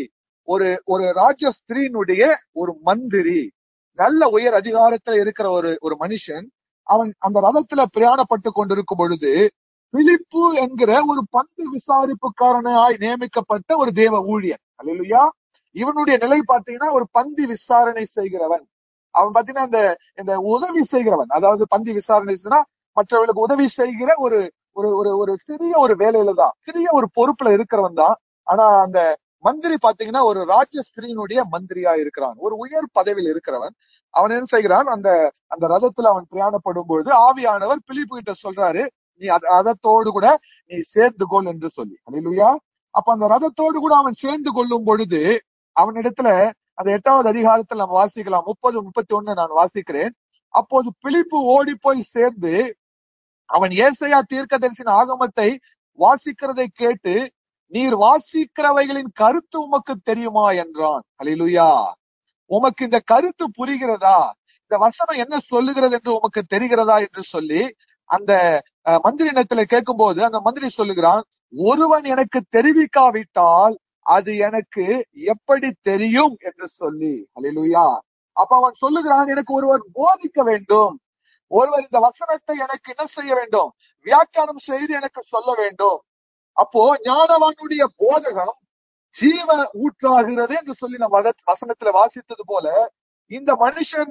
ஒரு ராஜஸ்திரீனுடைய ஒரு மந்திரி, நல்ல உயர் அதிகாரத்துல இருக்கிற ஒரு மனுஷன், அவன் அந்த ரதத்துல பிரயாணப்பட்டு கொண்டிருக்கும் பொழுது பிலிப்பு என்கிற ஒரு பந்து விசாரிப்புக்காரனாய் நியமிக்கப்பட்ட ஒரு தேவ ஊழியன். அல்லேலூயா. இவனுடைய நிலை பாத்தீங்கன்னா ஒரு பந்தி விசாரணை செய்கிறவன். அவன் பாத்தீங்கன்னா இந்த உதவி செய்கிறவன், அதாவது பந்தி விசாரணை மற்றவர்களுக்கு உதவி செய்கிற ஒரு ஒரு சிறிய ஒரு வேலையில தான், சிறிய ஒரு பொறுப்புல இருக்கிறவன் தான். ஆனா அந்த மந்திரி பாத்தீங்கன்னா ஒரு ராஜஸ்திரீனுடைய மந்திரியா இருக்கிறான், ஒரு உயர் பதவியில் இருக்கிறவன். அவன் என்ன செய்கிறான்? அந்த ரதத்துல அவன் பிரயாணப்படும் பொழுது ஆவியானவர் பிலிப்பு கிட்ட சொல்றாரு, நீ ரதத்தோடு கூட நீ சேர்ந்து கொள் என்று சொல்லி. அல்லேலூயா. அப்ப அந்த ரதத்தோடு கூட அவன் சேர்ந்து கொள்ளும் பொழுது அவனிடத்துல அந்த 8வது அதிகாரத்தில் நம்ம வாசிக்கலாம், 30-31 நான் வாசிக்கிறேன். அப்போது பிலிப்பு ஓடி போய் சேர்ந்து அவன் ஏசாயா தீர்க்கதரிசன ஆகமத்தை வாசிக்கிறதை கேட்டு, நீர் வாசிக்கிறவைகளின் கருத்து உமக்கு தெரியுமா என்றான். அல்லேலூயா. உமக்கு இந்த கருத்து புரிகிறதா? இந்த வசனம் என்ன சொல்லுகிறது என்று உமக்கு தெரிகிறதா என்று சொல்லி அந்த மந்திரியிடத்துல கேட்கும் போது அந்த மந்திரி சொல்லுகிறான், ஒருவன் எனக்கு தெரிவிக்காவிட்டால் அது எனக்கு எப்படி தெரியும் என்று சொல்லி. அல்லேலூயா. அப்ப அவன் சொல்லுகிறான், எனக்கு ஒருவர் போதிக்க வேண்டும், ஒருவர் இந்த வசனத்தை எனக்கு என்ன செய்ய வேண்டும்? வியாக்கியானம் செய்து எனக்கு சொல்ல வேண்டும். அப்போ ஞானவானுடைய போதகம் ஜீவ ஊற்றாகிறது என்று சொல்லி நம்ம வசனத்துல வாசித்தது போல, இந்த மனுஷன்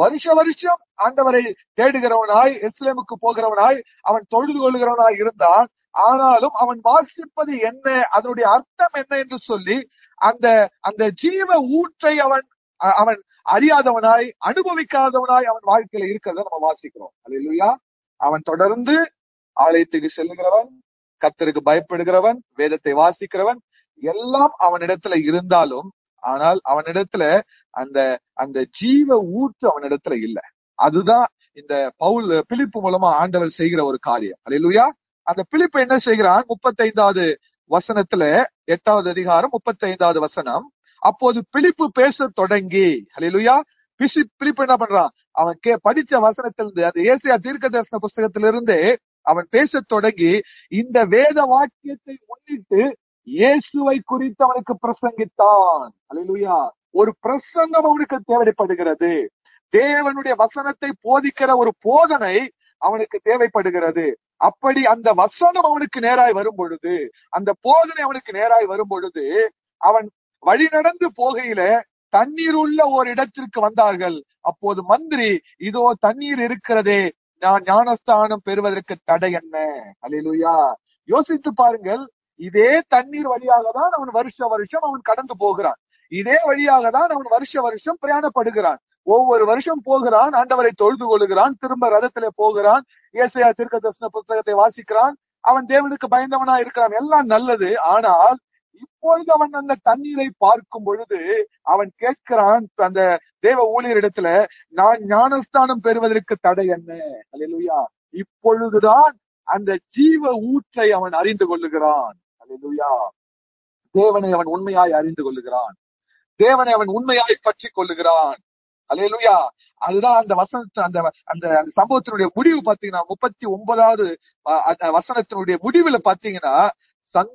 வருஷம் ஆண்டவரை தேடுகிறவனாய், எருசலேமுக்கு போகிறவனாய், அவன் தொழுது கொள்ளுகிறவனாய் இருந்தான். ஆனாலும் அவன் வாசிப்பது என்ன, அதனுடைய அர்த்தம் என்ன என்று சொல்லி அந்த ஜீவ ஊற்றை அவன் அறியாதவனாய், அனுபவிக்காதவனாய் அவன் வாழ்க்கையில இருக்கிறத நம்ம வாசிக்கிறோம். அல்லேலூயா. அவன் தொடர்ந்து ஆலயத்துக்கு செல்லுகிறவன், கர்த்தருக்கு பயப்படுகிறவன், வேதத்தை வாசிக்கிறவன், எல்லாம் அவனிடத்துல இருந்தாலும், ஆனால் அவனிடத்துல அந்த ஜீவ ஊற்று அவனிடத்துல இல்ல. அதுதான் இந்த பிலிப்பு மூலமா ஆண்டவர் செய்கிற ஒரு காரியம். அல்லேலூயா. அந்த பிலிப்பு என்ன செய்கிறான்? 35வது வசனத்துல, 8வது அதிகாரம் 35வது வசனம். அப்போது பிலிப்பு பேச தொடங்கி, அல்லேலூயா. பிலிப்பு என்ன பண்றான்? அவன் படிச்ச வசனத்திலிருந்து, அந்த ஏசாயா தீர்க்க தரிசன புஸ்தகத்திலிருந்து அவன் பேச தொடங்கி இந்த வேத வாக்கியத்தை முன்னிட்டு இயேசுவை குறித்து அவனுக்கு பிரசங்கித்தான். அல்லேலூயா. ஒரு பிரசங்கம் அவனுக்கு தேவைப்படுகிறது. தேவனுடைய வசனத்தை போதிக்கிற ஒரு போதனை அவனுக்கு தேவைப்படுகிறது. அப்படி அந்த வசனம் அவனுக்கு நேராய் வரும் பொழுது, அந்த போதனை அவனுக்கு நேராய் வரும் பொழுது, அவன் வழி நடந்து போகையில தண்ணீர் உள்ள ஒரு இடத்திற்கு வந்தார்கள். அப்போது மந்திரி, இதோ தண்ணீர் இருக்கிறதே, நான் ஞானஸ்தானம் பெறுவதற்கு தடை என்ன? அல்லேலூயா. யோசித்து பாருங்கள். இதே தண்ணீர் வழியாக தான் அவன் வருஷம் அவன் கடந்து போகிறான். இதே வழியாக தான் அவன் வருஷம் பிரயாணப்படுகிறான். ஒவ்வொரு வருஷம் போகிறான், ஆண்டவரை தொழுது கொள்ளுகிறான், திரும்ப ரதத்திலே போகிறான், ஏசாயா தீர்க்க தரிசன புத்தகத்தை வாசிக்கிறான், அவன் தேவனுக்கு பயந்தவனா இருக்கிறான், எல்லாம் நல்லது. ஆனால் இப்பொழுது அவன் அந்த தண்ணீரை பார்க்கும் பொழுது அவன் கேட்கிறான் அந்த தேவ ஊழியரிடத்துல, நான் ஞானஸ்தானம் பெறுவதற்கு தடை என்ன? அல்லேலூயா. இப்பொழுதுதான் அந்த ஜீவ ஊற்றை அவன் அறிந்து கொள்ளுகிறான். அல்லேலூயா. தேவனை அவன் உண்மையாய் அறிந்து கொள்ளுகிறான், தேவனை அவன் உண்மையாய் பற்றி கொள்ளுகிறான். அல்லேலூயா. அதுதான் அந்த வசனத்தை, அந்த சம்பவத்தினுடைய முடிவு பாத்தீங்கன்னா 39வது வசனத்தினுடைய முடிவுல பாத்தீங்கன்னா,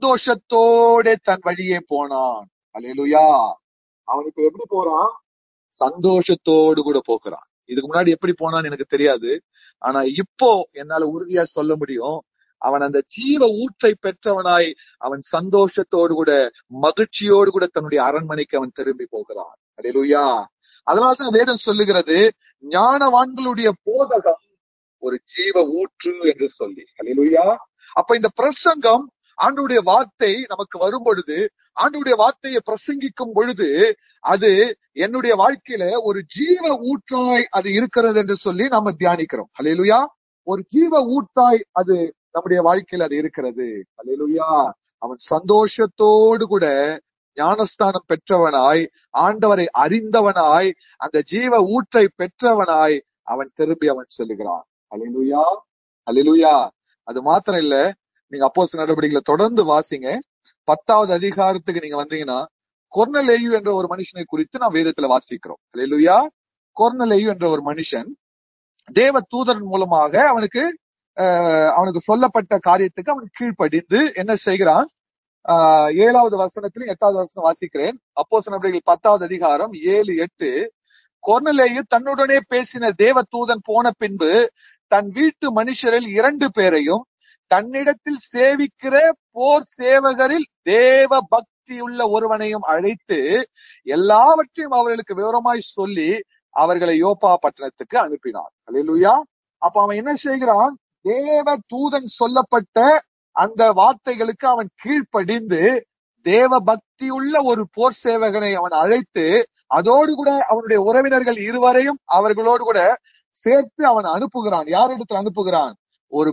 சந்தோஷத்தோட தன் வழியே போனான். அல்லேலூயா. அவன் இப்ப எப்படி போறான்? சந்தோஷத்தோடு கூட போகிறான். இதுக்கு முன்னாடி எப்படி போனான்னு எனக்கு தெரியாது. ஆனா இப்போ என்னால உறுதியா சொல்ல முடியும், அவன் அந்த ஜீவ ஊற்றை பெற்றவனாய் அவன் சந்தோஷத்தோடு கூட மகிழ்ச்சியோடு கூட தன்னுடைய அரண்மனைக்கு அவன் திரும்பி போகிறான். அல்லேலூயா. அதனால்தான் வேதம் சொல்லுகிறது, ஞானவான்களுடைய போதகம் ஒரு ஜீவ ஊற்று என்று சொல்லி. அல்லேலூயா. அப்ப இந்த பிரசங்கம், ஆண்டவருடைய வார்த்தை நமக்கு வரும் பொழுது, ஆண்டவருடைய வார்த்தையை பிரசங்கிக்கும் பொழுது, அது என்னுடைய வாழ்க்கையில ஒரு ஜீவ ஊற்றாய் அது இருக்கிறது என்று சொல்லி நாம தியானிக்கிறோம். அல்லேலூயா. ஒரு ஜீவ ஊற்றாய் அது நம்முடைய வாழ்க்கையில் அது இருக்கிறது. அல்லேலூயா. அவன் சந்தோஷத்தோடு கூட ஞானஸ்தானம் பெற்றவனாய், ஆண்டவரை அறிந்தவனாய், அந்த ஜீவ ஊற்றை பெற்றவனாய் அவன் திரும்பி அவன் சொல்லுகிறான். அல்லேலூயா. அல்லேலூயா. அது மாத்திரம் இல்ல, நீங்க அப்போஸ்தலர் நடவடிக்கைகளை தொடர்ந்து வாசிங்க. 10வது அதிகாரத்துக்கு நீங்க வந்தீங்கன்னா, கொர்நேலியு என்ற ஒரு மனுஷனை குறித்து நாம் வேதத்துல வாசிக்கிறோம். அல்லேலூயா. கொர்நேலியு என்ற ஒரு மனுஷன் தேவ தூதன் மூலமாக அவனுக்கு சொல்லப்பட்ட காரியத்துக்கு அவன் கீழ்ப்படிந்து என்ன செய்கிறான்? 7வது வசனத்திலும் 8வது வசனம் வாசிக்கிறேன். அப்போஸ்தலர் நடவடிக்கைகள் 10வது அதிகாரம் 7, 8. கொர்நேலியு தன்னுடனே பேசின தேவ தூதன் போன பின்பு தன் வீட்டு மனுஷரில் 2 பேரையும் தன்னிடத்தில் சேவிக்கிற போர் சேவகரில் தேவ பக்தியுள்ள ஒருவனையும் அழைத்து எல்லாவற்றையும் அவர்களுக்கு விவரமாய் சொல்லி அவர்களை யோப்பா பட்டணத்துக்கு அனுப்பினார். அல்லேலூயா. அப்ப அவன் என்ன செய்கிறான்? தேவ தூதன் சொல்லப்பட்ட அந்த வார்த்தைகளுக்கு அவன் கீழ்ப்படிந்து தேவ பக்தியுள்ள ஒரு போர் சேவகனை அவன் அழைத்து, அதோடு கூட அவனுடைய உறவினர்கள் 2 அவர்களோடு கூட சேர்த்து அவன் அனுப்புகிறான். யாரிடத்துல அனுப்புகிறான்? ஒரு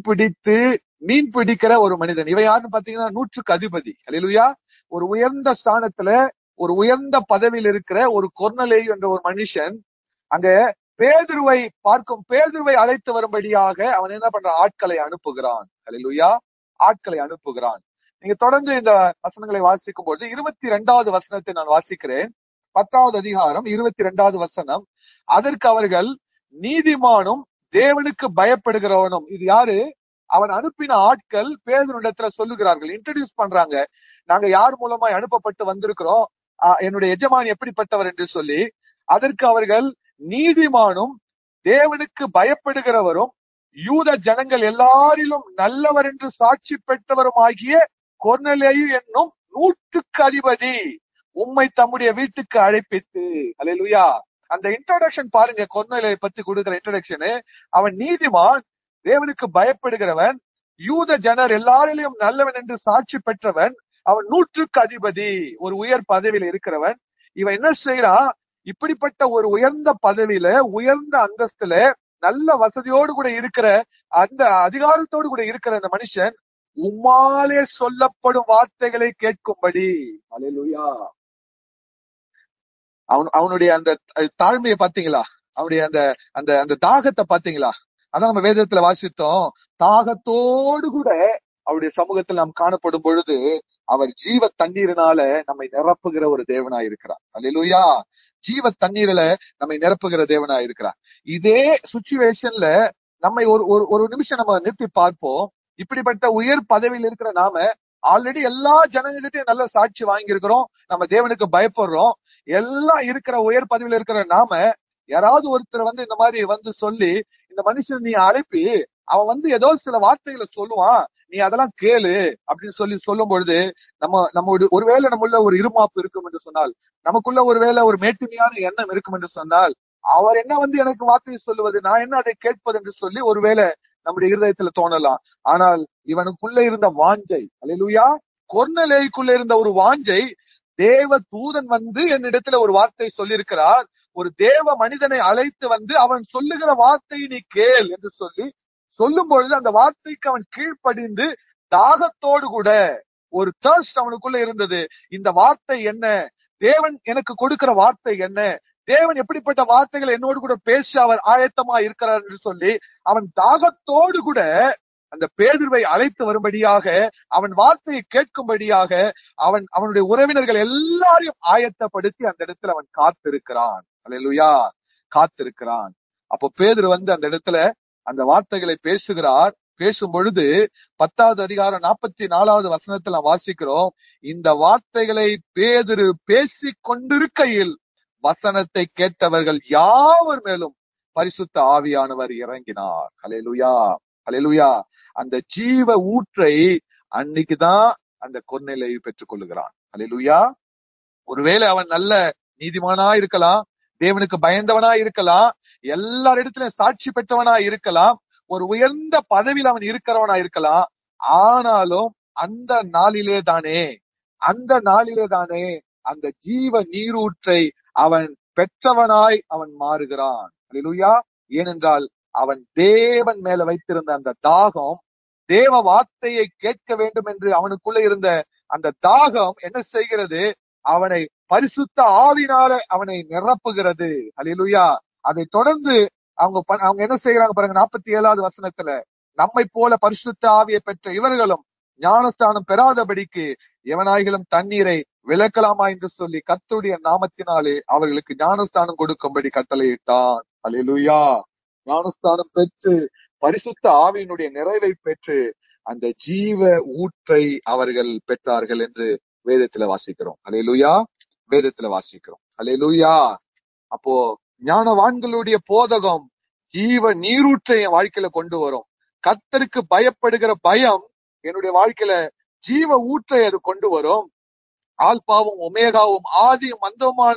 மீன் பிடிக்கிற ஒரு மனிதன். இவன் யாருன்னு பாத்தீங்கன்னா 100க்கு அதிபதி. அல்லேலூயா. ஒரு உயர்ந்த ஸ்தானத்துல, ஒரு உயர்ந்த பதவியில் இருக்கிற ஒரு கொர்நேலியு என்ற ஒரு மனுஷன் அங்க பேதுருவை அழைத்து வரும்படியாக அவன் என்ன பண்றான்? ஆட்களை அனுப்புகிறான். அல்லேலூயா. ஆட்களை அனுப்புகிறான். நீங்க தொடர்ந்து இந்த வசனங்களை வாசிக்கும் பொழுது 22வது வசனத்தை நான் வாசிக்கிறேன். 10வது அதிகாரம் 22வது வசனம். அதற்கு அவர்கள், நீதிமானும் தேவனுக்கு பயப்படுகிறவனும். இது யாரு? அவன் அனுப்பின ஆட்கள் பேதுருவிடத்துல சொல்லுகிறார்கள், இன்ட்ரோடியூஸ் பண்றாங்க. நாங்க யார் மூலமாய் அனுப்பப்பட்டு வந்திருக்கிறோம், என்னுடைய எஜமான் எப்படிப்பட்டவர் என்று சொல்லி. அதற்கு அவர்கள், நீதிமானும் தேவனுக்கு பயப்படுகிறவரும் யூத ஜனங்கள் எல்லாரிலும் நல்லவர் என்று சாட்சி பெற்றவரும் ஆகிய கொர்நேலியு என்னும் 100க்கு அதிபதி உம்மை தம்முடைய வீட்டுக்கு அழைப்பித்து. அல்லேலூயா. அந்த இன்ட்ரோடக்ஷன் பாருங்க, கொர்நேலியை பத்தி கொடுக்கிற இன்ட்ரோடக்ஷன். அவன் நீதிமான், தேவனுக்கு பயப்படுகிறவன், யூத ஜனர் எல்லாரிலும் நல்லவன் என்று சாட்சி பெற்றவன், அவன் 100க்கு அதிபதி, ஒரு உயர் பதவியில இருக்கிறவன். இவன் என்ன செய்யறான்? இப்படிப்பட்ட ஒரு உயர்ந்த பதவியில, உயர்ந்த அந்தஸ்துல, நல்ல வசதியோடு கூட இருக்கிற, அந்த அதிகாரத்தோடு கூட இருக்கிற அந்த மனுஷன் உம்மாலே சொல்லப்படும் வார்த்தைகளை கேட்கும்படி. அல்லேலூயா. அவனுடைய அந்த தாழ்மையை பாத்தீங்களா? அவனுடைய அந்த தாகத்தை பாத்தீங்களா? அதான் நம்ம வேதத்துல வாசித்தோம். தாகத்தோடு கூட அவருடைய சமூகத்தில் நாம் காணப்படும் பொழுது அவர் ஜீவ தண்ணீரினால நம்மை நிரப்புகிற ஒரு தேவனாய் இருக்கிறார். அல்லேலூயா. ஜீவ தண்ணீரில நம்மை நிரப்புகிற தேவனாய் இருக்கிறார். இதே சிச்சுவேஷன்ல நம்மை ஒரு நிமிஷம் நம்ம நிறுத்தி பார்ப்போம். இப்படிப்பட்ட உயர் பதவியில் இருக்கிற நாம ஆல்ரெடி எல்லா ஜனங்ககிட்டையும் நல்ல சாட்சி வாங்கியிருக்கிறோம். நம்ம தேவனுக்கு பயப்படுறோம். எல்லாம் இருக்கிற உயர் பதவியில இருக்கிற நாம யாராவது ஒருத்தர் இந்த மாதிரி சொல்லி, இந்த மனுஷன் நீ அழைப்பி, அவன் ஏதோ சில வார்த்தைகளை சொல்லுவான், நீ அதெல்லாம் கேளு அப்படின்னு சொல்லும் பொழுது நம்ம ஒருவேளை நம்முள்ள ஒரு இருமாப்பு இருக்கும் என்று சொன்னால், நமக்குள்ள ஒருவேளை ஒரு மேட்டுமையான எண்ணம் இருக்கும் என்று சொன்னால், அவர் என்ன எனக்கு வார்த்தையை சொல்லுவது, நான் என்ன அதை கேட்பது என்று சொல்லி ஒருவேளை நம்முடைய இருதயத்துல தோணலாம். ஆனால் இவனுக்குள்ள இருந்த வாஞ்சை, அல்லேலூயா, கொர்நேலியுக்குள்ள இருந்த ஒரு வாஞ்சை, தேவ தூதன் என்னிடத்துல ஒரு வார்த்தை சொல்லியிருக்கிறார், ஒரு தேவ மனிதனை அழைத்து அவன் சொல்லுகிற வார்த்தையை நீ கேள் என்று சொல்லும் பொழுது அந்த வார்த்தைக்கு அவன் கீழ்ப்படிந்து தாகத்தோடு கூட ஒரு தர்ஸ்ட் அவனுக்குள்ள இருந்தது. இந்த வார்த்தை என்ன? தேவன் எனக்கு கொடுக்கிற வார்த்தை என்ன? தேவன் எப்படிப்பட்ட வார்த்தைகள் என்னோடு கூட பேச அவர் ஆயத்தமா இருக்கிறார் என்று சொல்லி அவன் தாகத்தோடு கூட அந்த பேதுருவை அழைத்து வரும்படியாக, அவன் வார்த்தையை கேட்கும்படியாக அவனுடைய உறவினர்கள் எல்லாரையும் ஆயத்தப்படுத்தி அந்த இடத்துல அவன் காத்திருக்கிறான். அல்லேலூயா. காத்திருக்கிறான். அப்போ பேதுரு அந்த இடத்துல அந்த வார்த்தைகளை பேசுகிறார். பேசும் பொழுது 10வது அதிகாரம் 44வது வசனத்துல வாசிக்கிறோம், இந்த வார்த்தைகளை பேதுரு பேசிக் கொண்டிருக்கையில் வசனத்தை கேட்டவர்கள் யாவர் மேலும் பரிசுத்த ஆவியானவர் இறங்கினார். ஹல்லேலூயா, ஹல்லேலூயா. அந்த ஜீவ ஊற்றை அன்னைக்குதான் அந்த கொர்நேலியு பெற்றுக் கொள்ளுகிறான். ஹல்லேலூயா. ஒருவேளை அவன் நல்ல நீதிமானா இருக்கலாம், தேவனுக்கு பயந்தவனா இருக்கலாம், எல்லாரிடத்திலும் சாட்சி பெற்றவனா இருக்கலாம், ஒரு உயர்ந்த பதவியில் அவன் இருக்கிறவனா இருக்கலாம். ஆனாலும் அந்த நாளிலே தானே அந்த ஜீவ நீரூற்றை அவன் பெற்றவனாய் அவன் மாறுகிறான். ஹல்லேலூயா. ஏனென்றால் அவன் தேவன் மேல வைத்திருந்த அந்த தாகம், தேவ வார்த்தையை கேட்க வேண்டும் என்று அவனுக்குள்ள இருந்த அந்த தாகம் என்ன செய்கிறது? அவனை பரிசுத்த ஆவினால அவனை நிரப்புகிறது. ஹல்லேலூயா. அதை தொடர்ந்து அவங்க என்ன செய்யறாங்க பாருங்க, 47வது வசனத்துல, நம்மை போல பரிசுத்த ஆவியை பெற்ற இவர்களும் ஞானஸ்தானம் பெறாதபடிக்கு எவனாயிலும் தண்ணீரை விலக்கலாமா என்று சொல்லி கர்த்தருடைய நாமத்தினாலே அவர்களுக்கு ஞானஸ்தானம் கொடுக்கும்படி கட்டளையிட்டான். ஹல்லேலூயா. ஞானஸ்தானம் பெற்று பரிசுத்த ஆவியினுடைய நிறைவை பெற்று அந்த ஜீவ ஊற்றை அவர்கள் பெற்றார்கள் என்று வேதத்துல வாசிக்கிறோம். ஹல்லேலூயா. வேதத்துல வாசிக்கிறோம். ஹல்லேலூயா. அப்போ ஞானவான்களுடைய போதகம் ஜீவ நீரூற்றை என் வாழ்க்கையில கொண்டு வரும். கர்த்தருக்கு பயப்படுகிற பயம் என்னுடைய வாழ்க்கையில ஜீவ ஊற்றை அது கொண்டு வரும். ஆல்பாவும் ஒமேகாவும் ஆதியும் அந்தமான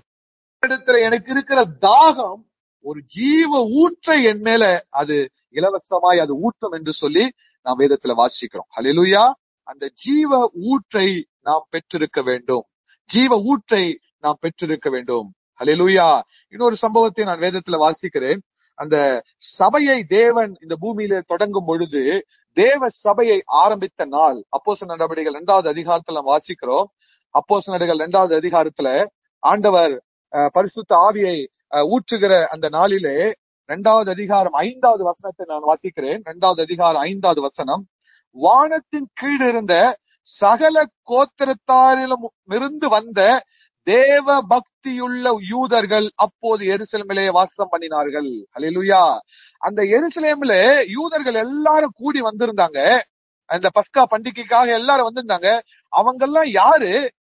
இடத்துல எனக்கு இருக்கிற தாகம் ஒரு ஜீவ ஊற்றை என் மேல அது இலவசமாய் அது ஊற்றும் என்று சொல்லி நாம் வேதத்துல வாசிக்கிறோம். ஹல்லேலூயா. அந்த ஜீவ ஊற்றை நாம் பெற்றிருக்க வேண்டும். ஜீவ ஊற்றை நாம் பெற்றிருக்க வேண்டும். ஹல்லேலூயா. இன்னொரு சம்பவத்தை நான் வேதத்துல வாசிக்கிறேன். அந்த சபையை தேவன் இந்த பூமியில தொடங்கும் பொழுது தேவ சபையை ஆரம்பித்த நாள் அப்போஸ்தலர் நடவடிக்கைகள் 2வது அதிகாரத்துல நாம் வாசிக்கிறோம். அப்போஸ்தலர் நடவடிக்கைகள் 2வது அதிகாரத்துல ஆண்டவர் பரிசுத்த ஆவியை ஊற்றுகிற அந்த நாளிலே 2வது அதிகாரம் 5வது வசனத்தை நான் வாசிக்கிறேன். 2வது அதிகாரம் 5வது வசனம், வானத்தின் கீழ் இருந்த சகல கோத்திரத்தாரிலும் இருந்து வந்த தேவ பக்தியுள்ள யூதர்கள் அப்போது எருசலேமிலே வாசம் பண்ணினார்கள். ஹல்லேலூயா. அந்த எருசலேமில யூதர்கள் எல்லாரும் கூடி வந்திருந்தாங்க. அந்த பஸ்கா பண்டிகைக்காக எல்லாரும் வந்திருந்தாங்க. அவங்க எல்லாம் யாரு?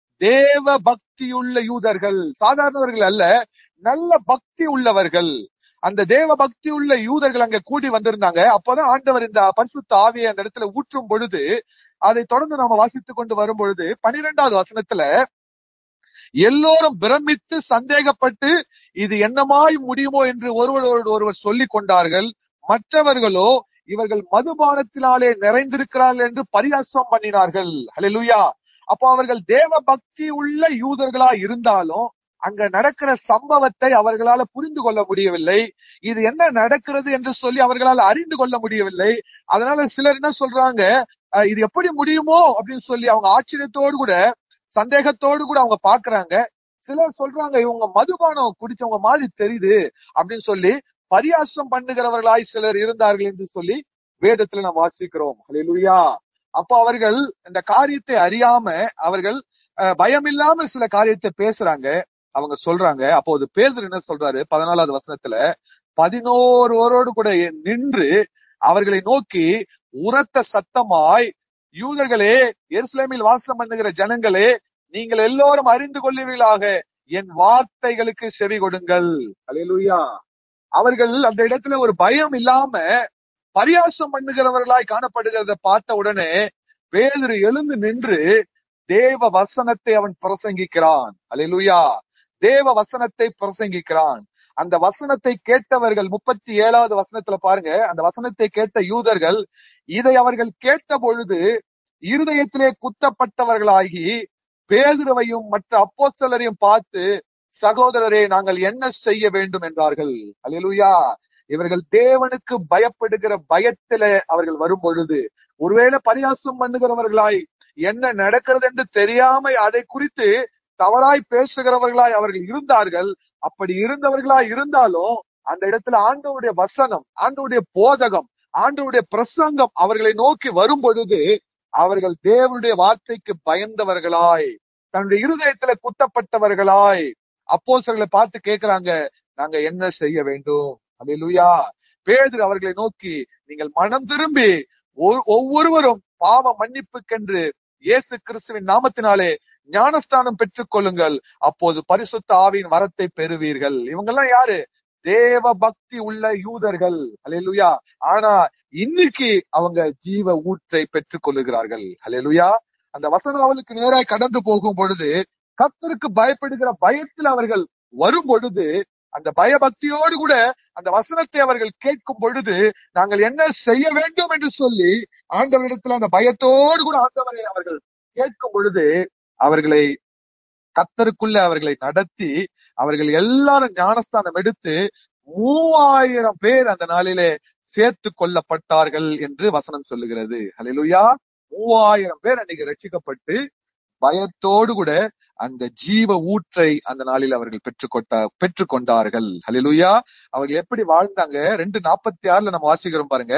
தேவ பக்தியுள்ள யூதர்கள், சாதாரணவர்கள் அல்ல, நல்ல பக்தி உள்ளவர்கள். அந்த தேவ பக்தி உள்ள யூதர்கள் அங்க கூடி வந்திருந்தாங்க. அப்பதான் ஆண்டவர் இந்த பரிசுத்த ஆவியை அந்த இடத்துல ஊற்றும் பொழுது, அதை தொடர்ந்து நாம வாசித்துக் கொண்டு வரும் பொழுது 12வது வசனத்துல, எல்லோரும் பிரமித்து சந்தேகப்பட்டு இது என்னமாய் முடியுமோ என்று ஒருவரோடு ஒருவர் சொல்லிக் கொண்டார்கள். மற்றவர்களோ இவர்கள் மதுபானத்தினாலே நிறைந்திருக்கிறார்கள் என்று பரிகாசம் பண்ணினார்கள். ஹல்லேலூயா. அப்போ அவர்கள் தேவ பக்தி உள்ள யூதர்களா இருந்தாலும் அங்க நடக்கிற சம்பவத்தை அவர்களால புரிந்து கொள்ள முடியவில்லை. இது என்ன நடக்கிறது என்று சொல்லி அவர்களால் அறிந்து கொள்ள முடியவில்லை. அதனால சிலர் என்ன சொல்றாங்க, இது எப்படி முடியுமோ அப்படின்னு சொல்லி அவங்க ஆச்சரியத்தோடு கூட சந்தேகத்தோடு கூட அவங்க பாக்குறாங்க. சிலர் சொல்றாங்க, இவங்க மதுபானம் குடிச்சவங்க மாதிரி தெரியுது அப்படின்னு சொல்லி பரியாசம் பண்ணுகிறவர்களாய் சிலர் இருந்தார்கள் என்று சொல்லி வேதத்துல நாம் வாசிக்கிறோம். ஹல்லேலூயா. அப்ப அவர்கள் இந்த காரியத்தை அறியாம அவர்கள் பயம் இல்லாம சில காரியத்தை பேசுறாங்க, அவங்க சொல்றாங்க. அப்போது பேதுரு என்ன சொல்றாரு 14வது வசனத்துல, 11 கூட நின்று அவர்களை நோக்கி உரத்த சத்தமாய், யூதர்களே, எருசலேமில் வாசம் பண்ணுகிற ஜனங்களே, நீங்கள் எல்லோரும் அறிந்து கொள்ளுவீர்களாக, என் வார்த்தைகளுக்கு செவி கொடுங்கள். ஹல்லேலூயா. அவர்கள் அந்த இடத்துல ஒரு பயம் இல்லாம பரியாசம் பண்ணுகிறவர்களாய் காணப்படுகிறத பார்த்த உடனே பேதுரு எழுந்து நின்று தேவ வசனத்தை அவன் பிரசங்கிக்கிறான். ஹல்லேலூயா. தேவ வசனத்தை பிரசங்கிக்கிறான். அந்த வசனத்தை கேட்டவர்கள் 37வது வசனத்துல பாருங்க, அந்த வசனத்தை கேட்ட யூதர்கள் இதை அவர்கள் கேட்ட பொழுது இருதயத்திலே குத்தப்பட்டவர்களாகி பேதுருவையும் மற்ற அப்போஸ்தலரையும் பார்த்து, சகோதரரே, நாங்கள் என்ன செய்ய வேண்டும் என்றார்கள். ஹல்லேலூயா. இவர்கள் தேவனுக்கு பயப்படுகிற பயத்திலே அவர்கள் வரும் பொழுது, ஒருவேளை பரியாசம் பண்ணுகிறவர்களாய் என்ன நடக்கிறது என்று தெரியாம அதை குறித்து தவறாய் பேசுகிறவர்களாய் அவர்கள் இருந்தார்கள். அப்படி இருந்தவர்களாய் இருந்தாலும் அந்த இடத்துல ஆண்டவருடைய வசனம், ஆண்டவருடைய போதகம், ஆண்டவருடைய பிரசங்கம் அவர்களை நோக்கி வரும் பொழுது அவர்கள் தேவனுடைய வார்த்தைக்கு பயந்தவர்களாய், தன்னுடைய இருதயத்துல குத்தப்பட்டவர்களாய் அப்போஸ்தலர்களை பார்த்து கேட்கிறாங்க, நாங்க என்ன செய்ய வேண்டும்? ஹல்லேலூயா. பேதுரு அவர்களை நோக்கி, நீங்கள் மனம் திரும்பி ஒவ்வொருவரும் பாவ மன்னிப்புக்கென்று இயேசு கிறிஸ்துவின் நாமத்தினாலே ஞானஸ்தானம் பெற்றுக் கொள்ளுங்கள், அப்போது பரிசுத்த ஆவியின் வரத்தை பெறுவீர்கள். இவங்கெல்லாம் யாரு? தேவ பக்தி உள்ள யூதர்கள். அல்லேலூயா. ஆனா இன்னைக்கு அவங்க ஜீவ ஊற்றை பெற்றுக் கொள்ளுகிறார்கள். அல்லேலூயா. அந்த வசனம் அவளுக்கு நேராக கடந்து போகும் பொழுது, கர்த்தருக்கு பயப்படுகிற பயத்தில் அவர்கள் வரும் பொழுது, அந்த பயபக்தியோடு கூட அந்த வசனத்தை அவர்கள் கேட்கும் பொழுது, நாங்கள் என்ன செய்ய வேண்டும் என்று சொல்லி ஆண்டவரிடத்தில் அந்த பயத்தோடு கூட ஆண்டவரை அவர்கள் கேட்கும் பொழுது, அவர்களை கர்த்தருக்குள்ள அவர்களை நடத்தி, அவர்கள் எல்லாரும் ஞானஸ்தானம் எடுத்து 3000 பேர் அந்த நாளிலே சேர்த்து கொள்ளப்பட்டார்கள் என்று வசனம் சொல்லுகிறது. அல்லேலூயா. 3000 பேர் அன்னைக்கு ரட்சிக்கப்பட்டு பயத்தோடு கூட அந்த ஜீவ ஊற்றை அந்த நாளில் அவர்கள் பெற்றுக்கொண்டார்கள். அல்லேலூயா. அவர்கள் எப்படி வாழ்ந்தாங்க? 2:46 நம்ம வாசிக்கிறோம் பாருங்க.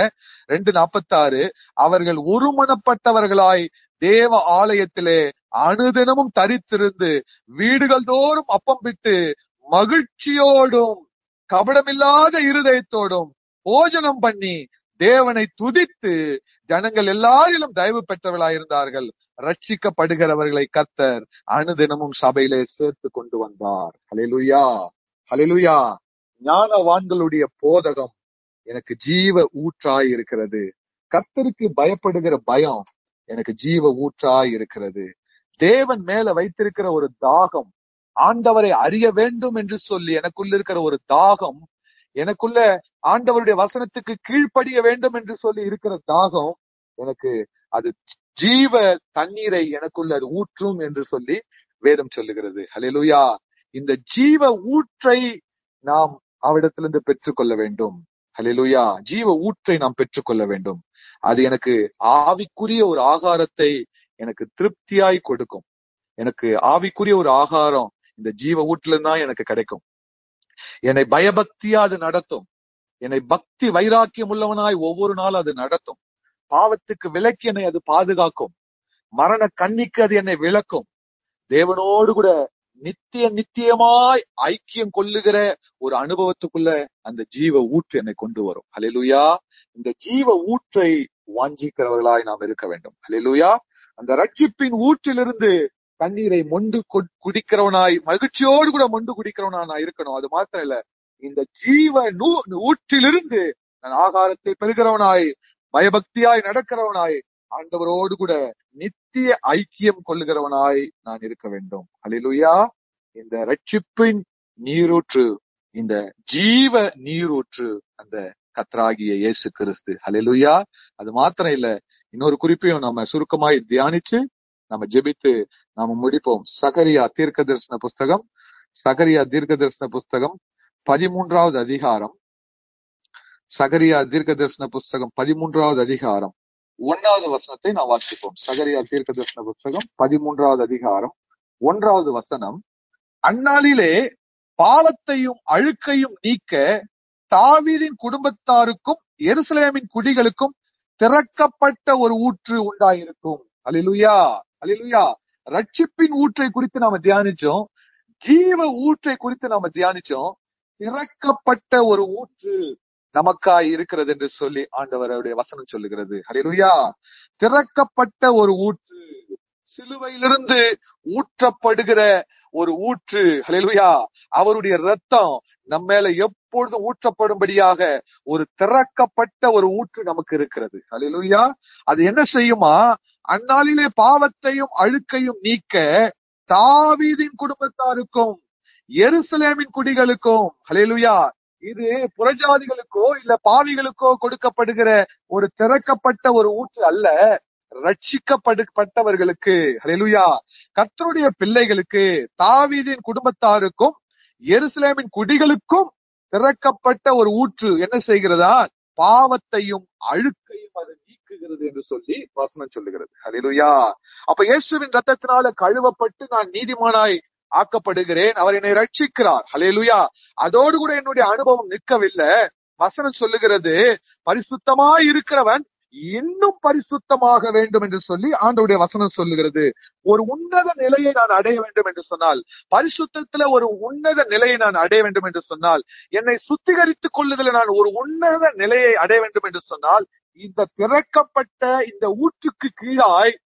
2:46, அவர்கள் ஒருமனப்பட்டவர்களாய் தேவ ஆலயத்திலே அனுதினமும் தரித்திருந்து வீடுகள் தோறும் அப்பம் பிட்டு மகிழ்ச்சியோடும் கபடமில்லாத இருதயத்தோடும் போஜனம் பண்ணி தேவனை துதித்து ஜனங்கள் எல்லாரிலும் தயவு பெற்றவர்களாயிருந்தார்கள். ரட்சிக்கப்படுகிறவர்களை கர்த்தர் அனுதினமும் சபையிலே சேர்த்து கொண்டு வந்தார். ஹல்லேலூயா. ஹல்லேலூயா. ஞானவான்களுடைய போதகம் எனக்கு ஜீவ ஊற்றாய் இருக்கிறது. கர்த்தருக்கு பயப்படுகிற பயம் எனக்கு ஜீவ ஊற்றாய் இருக்கிறது. தேவன் மேல வைத்திருக்கிற ஒரு தாகம், ஆண்டவரை அறிய வேண்டும் என்று சொல்லி எனக்குள்ள இருக்கிற ஒரு தாகம், எனக்குள்ள ஆண்டவருடைய வசனத்துக்கு கீழ்ப்படிய வேண்டும் என்று சொல்லி இருக்கிற தாகம், எனக்கு அது ஜீவ தண்ணீரை எனக்குள்ள அது ஊற்றும் என்று சொல்லி வேதம் சொல்லுகிறது. ஹல்லேலூயா. இந்த ஜீவ ஊற்றை நாம் அவரிடத்திலிருந்து பெற்றுக்கொள்ள வேண்டும். ஹல்லேலூயா. ஜீவ ஊற்றை நாம் பெற்றுக்கொள்ள வேண்டும். அது எனக்கு ஆவிக்குரிய ஒரு ஆகாரத்தை எனக்கு திருப்தியாய் கொடுக்கும். எனக்கு ஆவிக்குரிய ஒரு ஆகாரம் இந்த ஜீவ ஊற்றுல தான் எனக்கு கிடைக்கும். என்னை பயபக்தியா அது நடத்தும். என்னை பக்தி வைராக்கியம் உள்ளவனாய் ஒவ்வொரு நாளும் அது நடத்தும். பாவத்துக்கு விலக்கி என்னை அது பாதுகாக்கும். மரண கண்ணிக்கு அது என்னை விலக்கும். தேவனோடு கூட நித்தியமாய் ஐக்கியம் கொள்ளுகிற ஒரு அனுபவத்துக்குள்ள அந்த ஜீவ ஊற்று என்னை கொண்டு வரும். ஹல்லேலூயா. இந்த ஜீவ ஊற்றை வாஞ்சிக்கிறவர்களாய் நாம் இருக்க வேண்டும். ஹல்லேலூயா. அந்த ரட்சிப்பின் ஊற்றிலிருந்து தண்ணீரை மொண்டு குடிக்கிறவனாய், மகிழ்ச்சியோடு கூட மொண்டு குடிக்கிறவனா நான் இருக்கணும். அது மாத்திரம் இல்ல, இந்த ஜீவ ஊற்றிலிருந்து நான் ஆகாரத்தை பெறுகிறவனாய், பயபக்தியாய் நடக்கிறவனாய், ஆண்டவரோடு கூட நித்திய ஐக்கியம் கொள்ளுகிறவனாய் நான் இருக்க வேண்டும். ஹல்லேலூயா. இந்த ரட்சிப்பின் நீரூற்று, இந்த ஜீவ நீரூற்று அந்த கர்த்தராகிய இயேசு கிறிஸ்து. ஹல்லேலூயா. அது மாத்திரம் இல்ல, இன்னொரு குறிப்பையும் நம்ம சுருக்கமாய் தியானிச்சு நம்ம ஜெபித்து நாம முடிப்போம். சகரியா தீர்க்கதரிசன புஸ்தகம், சகரியா தீர்க்கதரிசன புஸ்தகம் 13வது அதிகாரம். சகரியா தீர்க்கதரிசன புஸ்தகம் 13வது அதிகாரம் 1வது வசனத்தை நாம் வாசிப்போம். சகரியா தீர்க்கதரிசன புஸ்தகம் 13வது அதிகாரம் 1வது வசனம். அந்நாளிலே பாவத்தையும் அழுக்கையும் நீக்க தாவீதின் குடும்பத்தாருக்கும் எருசலேமின் குடிகளுக்கும் திறக்கப்பட்ட ஒரு ஊற்று உண்டாயிருக்கும். அல்லேலூயா. அல்லேலூயா. ரட்சிப்பின் ஊற்றை குறித்து நாம தியானிச்சோம். ஜீவ ஊற்றை குறித்து நாம தியானிச்சோம். திறக்கப்பட்ட ஒரு ஊற்று நமக்காய் இருக்கிறது என்று சொல்லி ஆண்டவருடைய வசனம் சொல்லுகிறது. ஹல்லேலூயா. திறக்கப்பட்ட ஒரு ஊற்று, சிலுவையிலிருந்து ஊற்றப்படுகிற ஒரு ஊற்று. ஹல்லேலூயா. அவருடைய ரத்தம் நம்ம மேல எப்பொழுதும் ஊற்றப்படும்படியாக ஒரு திறக்கப்பட்ட ஒரு ஊற்று நமக்கு இருக்கிறது. ஹல்லேலூயா. அது என்ன செய்யுமா? அந்நாளிலே பாவத்தையும் அழுக்கையும் நீக்க தாவீதின் குடும்பத்தாருக்கும் எருசலேமின் குடிகளுக்கும். ஹல்லேலூயா. இது புறஜாதிகளுக்கோ இல்ல பாவிகளுக்கோ கொடுக்கப்படுகிற ஒரு திறக்கப்பட்ட ஒரு ஊற்று அல்ல, ரட்சிக்கப்பட்டவர்களுக்கு. ஹல்லேலூயா. கர்த்தருடைய பிள்ளைகளுக்கு, தாவீதின் குடும்பத்தாருக்கும் எருசலேமின் குடிகளுக்கும் திறக்கப்பட்ட ஒரு ஊற்று என்ன செய்கிறதா? பாவத்தையும் அழுக்கையும் அது நீக்குகிறது என்று சொல்லி வசனம் சொல்லுகிறது. ஹல்லேலூயா. அப்ப இயேசுவின் ரத்தத்தினால கழுவப்பட்டு நான் நீதிமானாய் ஆக்கப்படுகிறேன். அவர் என்னை ரட்சிக்கிறார். ஹல்லேலூயா. அதோடு கூட என்னுடைய அனுபவம் நிற்கவில்லை. வசனம் சொல்லுகிறது, பரிசுத்தமாய் இருக்கிறவன் இன்னும் பரிசுத்தமாக வேண்டும் என்று சொல்லி ஆண்டவருடைய வசனம் சொல்லுகிறது. ஒரு உன்னத நிலையை நான் அடைய வேண்டும் என்று சொன்னால், பரிசுத்தத்துல ஒரு உன்னத நிலையை நான் அடைய வேண்டும் என்று சொன்னால், என்னை சுத்திகரித்துக் கொள்ளுதல நான் ஒரு உன்னத நிலையை அடைய வேண்டும் என்று சொன்னால், இந்த திறக்கப்பட்ட இந்த ஊற்றுக்கு கீழாய்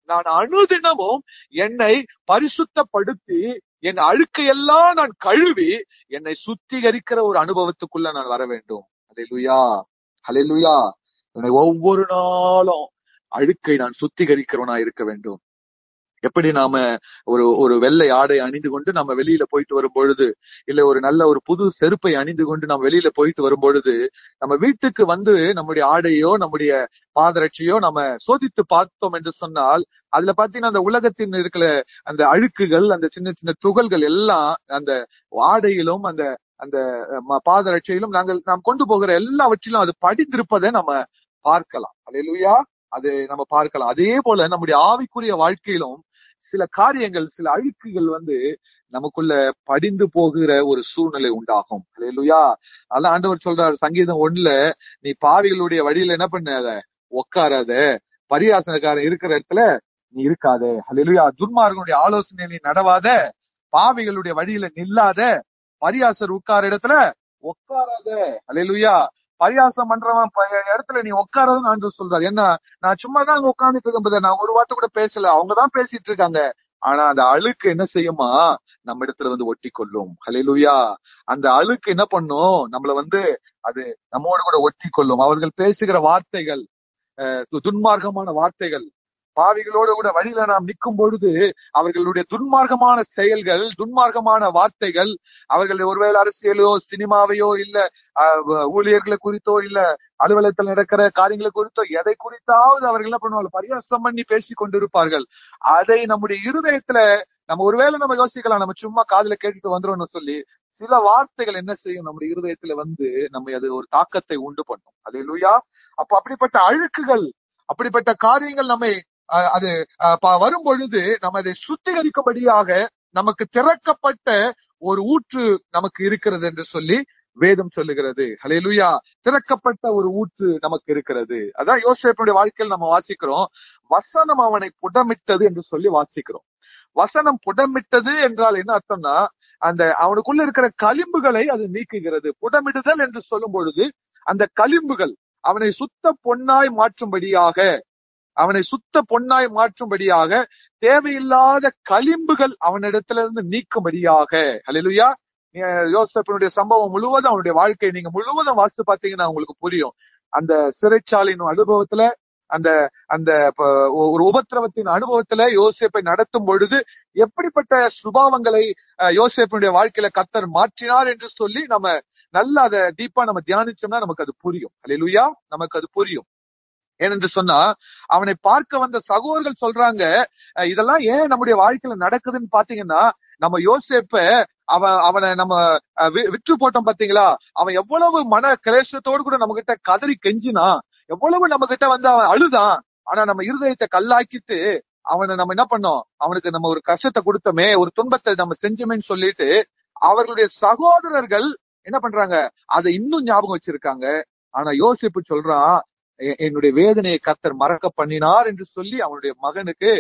நான் அனுதினமும் என்னை பரிசுத்தப்படுத்தி என் அழுக்கையெல்லாம் நான் கழுவி என்னை சுத்திகரிக்கிற ஒரு அனுபவத்துக்குள்ள நான் வர வேண்டும். ஹல்லேலூயா, ஹல்லேலூயா. என்னை ஒவ்வொரு நாளும் அழுக்கை நான் சுத்திகரிக்கிறவனா இருக்க வேண்டும். எப்படி நாம ஒரு வெள்ளை ஆடை அணிந்து கொண்டு நம்ம வெளியில போயிட்டு வரும் பொழுது, இல்ல ஒரு நல்ல ஒரு புது செருப்பை அணிந்து கொண்டு நம்ம வெளியில போயிட்டு வரும் பொழுது, நம்ம வீட்டுக்கு வந்து நம்முடைய ஆடையோ நம்முடைய பாதரட்சையோ நம்ம சோதித்து பார்த்தோம் என்று சொன்னால், அதுல பாத்தீங்கன்னா அந்த உலகத்தின் இருக்கிற அந்த அழுக்குகள், அந்த சின்ன சின்ன துகள்கள் எல்லாம் அந்த ஆடையிலும் அந்த அந்த பாதரட்சையிலும் நாம் கொண்டு போகிற எல்லாவற்றிலும் அது படிந்திருப்பதை நம்ம பார்க்கலாம். அல்லேலூயா, அது நம்ம பார்க்கலாம். அதே போல நம்முடைய ஆவிக்குரிய வாழ்க்கையிலும் சில காரியங்கள், சில அழுக்குகள் நமக்குள்ள படிந்து போகிற ஒரு சூழ்நிலை உண்டாகும். அல்லேலூயா. அதான் ஆண்டவர் சொல்றாரு சங்கீதம் 1ல, நீ பாவிகளுடைய வழியில என்ன பண்ணாத, உட்காராத, பரியாசனக்காரன் இருக்கிற இடத்துல நீ இருக்காத. அல்லேலூயா. துன்மார்கனுடைய ஆலோசனையில நீ நடவாத, பாவிகளுடைய வழியில நில்லாத, பரியாசர் உட்கார இடத்துல உட்காராத. அல்லேலூயா. பரியாசம் பண்றவன் இடத்துல நீ உட்காரதுன்னு ஆண்டவர் சொல்றாரு. என்ன, நான் சும்மா தான் அங்க உட்கார்ந்துட்டு இருக்கேன், நான் ஒரு வார்த்தை கூட பேசல, அவங்கதான் பேசிட்டு இருக்காங்க. ஆனா அந்த அழுக்கு என்ன செய்யுமா, நம்ம இடத்துல ஒட்டி கொள்ளும். ஹல்லேலூயா. அந்த அழுக்கு என்ன பண்ணும், நம்மள அது நம்மோடு கூட ஒட்டி கொள்ளும். அவர்கள் பேசுகிற வார்த்தைகள் துன்மார்க்கமான வார்த்தைகள், பாவிகளோடு கூட வழியில நாம் நிற்கும் பொழுது அவர்களுடைய துன்மார்க்கமான செயல்கள், துன்மார்க்கமான வார்த்தைகள், அவர்கள் ஒருவேளை அரசியலோ சினிமாவையோ இல்ல ஊழியர்களை குறித்தோ இல்ல அலுவலகத்தில் நடக்கிற காரியங்களை குறித்தோ எதை குறித்தாவது அவர்கள் என்ன பண்ணுவாங்க, பரியாசம் பண்ணி பேசி கொண்டிருப்பார்கள். அதை நம்முடைய இருதயத்துல நம்ம ஒருவேளை நம்ம யோசிக்கலாம், நம்ம சும்மா காதுல கேட்டுட்டு வந்துரும் சொல்லி, சில வார்த்தைகள் என்ன செய்யும், நம்முடைய இருதயத்துல நம்ம அது ஒரு தாக்கத்தை உண்டு பண்ணும். அல்லேலூயா. அப்ப அப்படிப்பட்ட அழுக்குகள், அப்படிப்பட்ட காரியங்கள் நம்மை அது வரும் பொழுது நம்ம அதை சுத்திகரிக்கும்படியாக நமக்கு திறக்கப்பட்ட ஒரு ஊற்று நமக்கு இருக்கிறது என்று சொல்லி வேதம் சொல்லுகிறது. ஹல்லேலூயா. திறக்கப்பட்ட ஒரு ஊற்று நமக்கு இருக்கிறது. அதான் யோசேப்புடைய வாழ்க்கையில் நம்ம வாசிக்கிறோம், வசனம் அவனை புடமிட்டது என்று சொல்லி வாசிக்கிறோம். வசனம் புடமிட்டது என்றால் என்ன அர்த்தம்னா, அந்த அவனுக்குள்ள இருக்கிற களிம்புகளை அது நீக்குகிறது. புடமிடுதல் என்று சொல்லும் பொழுது அந்த களிம்புகள் அவனை சுத்த பொன்னாய் மாற்றும்படியாக, அவனை சுத்த பொன்னாய் மாற்றும்படியாக, தேவையில்லாத களிம்புகள் அவனிடத்திலிருந்து நீக்கும்படியாக. ஹல்லேலூயா. யோசேப்பினுடைய சம்பவம் முழுவதும், அவனுடைய வாழ்க்கை நீங்க முழுவதும் வாசித்து பார்த்தீங்கன்னா உங்களுக்கு புரியும். அந்த சிறைச்சாலையின் அனுபவத்துல, அந்த அந்த ஒரு உபத்திரவத்தின் அனுபவத்துல யோசேப்பை நடத்தும் பொழுது எப்படிப்பட்ட சுபாவங்களை யோசேப்பினுடைய வாழ்க்கையில கர்த்தர் மாற்றினார் என்று சொல்லி நம்ம நல்லா அதை டீப்பா நம்ம தியானிச்சோம்னா நமக்கு அது புரியும். அல்லேலூயா. நமக்கு அது புரியும். ஏனென்று சொன்னா, அவனை பார்க்க வந்த சகோதரர்கள் சொல்றாங்க, இதெல்லாம் ஏன் நம்முடைய வாழ்க்கையில நடக்குதுன்னு பாத்தீங்கன்னா, நம்ம யோசேப்ப அவனை நம்ம விற்று போட்டோம் பாத்தீங்களா, அவன் எவ்வளவு மன கிளேசத்தோடு கூட நம்ம கிட்ட கதறி கெஞ்சினா, எவ்வளவு நம்ம கிட்ட அவன் அழுதான். ஆனா நம்ம இருதயத்தை கல்லாக்கிட்டு அவனை நம்ம என்ன பண்ணோம், அவனுக்கு நம்ம ஒரு கஷ்டத்தை கொடுத்தோமே, ஒரு துன்பத்தை நம்ம செஞ்சோமேன்னு சொல்லிட்டு அவர்களுடைய சகோதரர்கள் என்ன பண்றாங்க, அதை இன்னும் ஞாபகம் வச்சிருக்காங்க. ஆனா யோசேப்பு சொல்றான், என்னுடைய வேதனையை கர்த்தர் மறக்க பண்ணினார் என்று சொல்லி அவனுடைய மகனுக்கு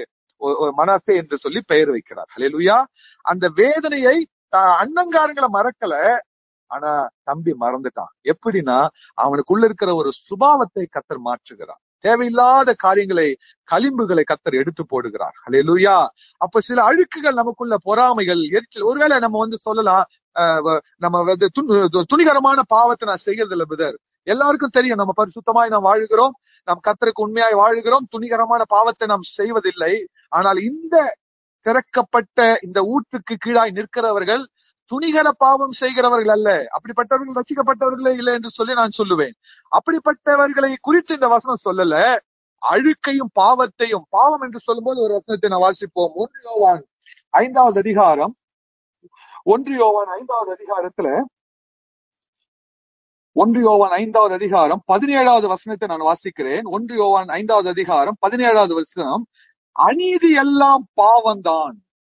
மனாசே என்று சொல்லி பெயர் வைக்கிறார். ஹல்லேலூயா. அந்த வேதனையை அண்ணங்காரங்களை மறக்கல, ஆனா தம்பி மறந்துட்டான். எப்படின்னா, அவனுக்குள்ள இருக்கிற ஒரு சுபாவத்தை கர்த்தர் மாற்றுகிறார். தேவையில்லாத காரியங்களை, களிம்புகளை கர்த்தர் எடுத்து போடுகிறார். ஹல்லேலூயா. அப்ப சில அழுக்குகள் நமக்குள்ள, பொறாமைகள், எரிச்சல், ஒருவேளை நம்ம சொல்லலாம், நம்ம துணிகரமான பாவத்தை நான் செய்யறது இல்ல பிரதர், எல்லாருக்கும் தெரியும் நம்ம பரிசுத்தமாய் நாம் வாழுகிறோம், நாம் கர்த்தருக்கு உண்மையாய் வாழுகிறோம், துணிகரமான பாவத்தை நாம் செய்வதில்லை. ஆனால் இந்த திறக்கப்பட்ட இந்த ஊற்றுக்கு கீழாய் நிற்கிறவர்கள் துணிகர பாவம் செய்கிறவர்கள் அல்ல. அப்படிப்பட்டவர்கள் ரட்சிக்கப்பட்டவர்களே இல்லை என்று சொல்லி நான் சொல்லுவேன். அப்படிப்பட்டவர்களை குறித்து இந்த வசனம் சொல்லல, அழுக்கையும் பாவத்தையும். பாவம் என்று சொல்லும்போது ஒரு வசனத்தை நான் வாசிப்போம். 1 யோவான் 5வது அதிகாரம், 1 யோவான் 5வது அதிகாரத்துல 1 யோவான் 5வது அதிகாரம் 17வது வசனத்தை நான் வாசிக்கிறேன். 1 யோவான் 5வது அதிகாரம் 17வது வசனம், அநீதி எல்லாம் பாவம்தான்,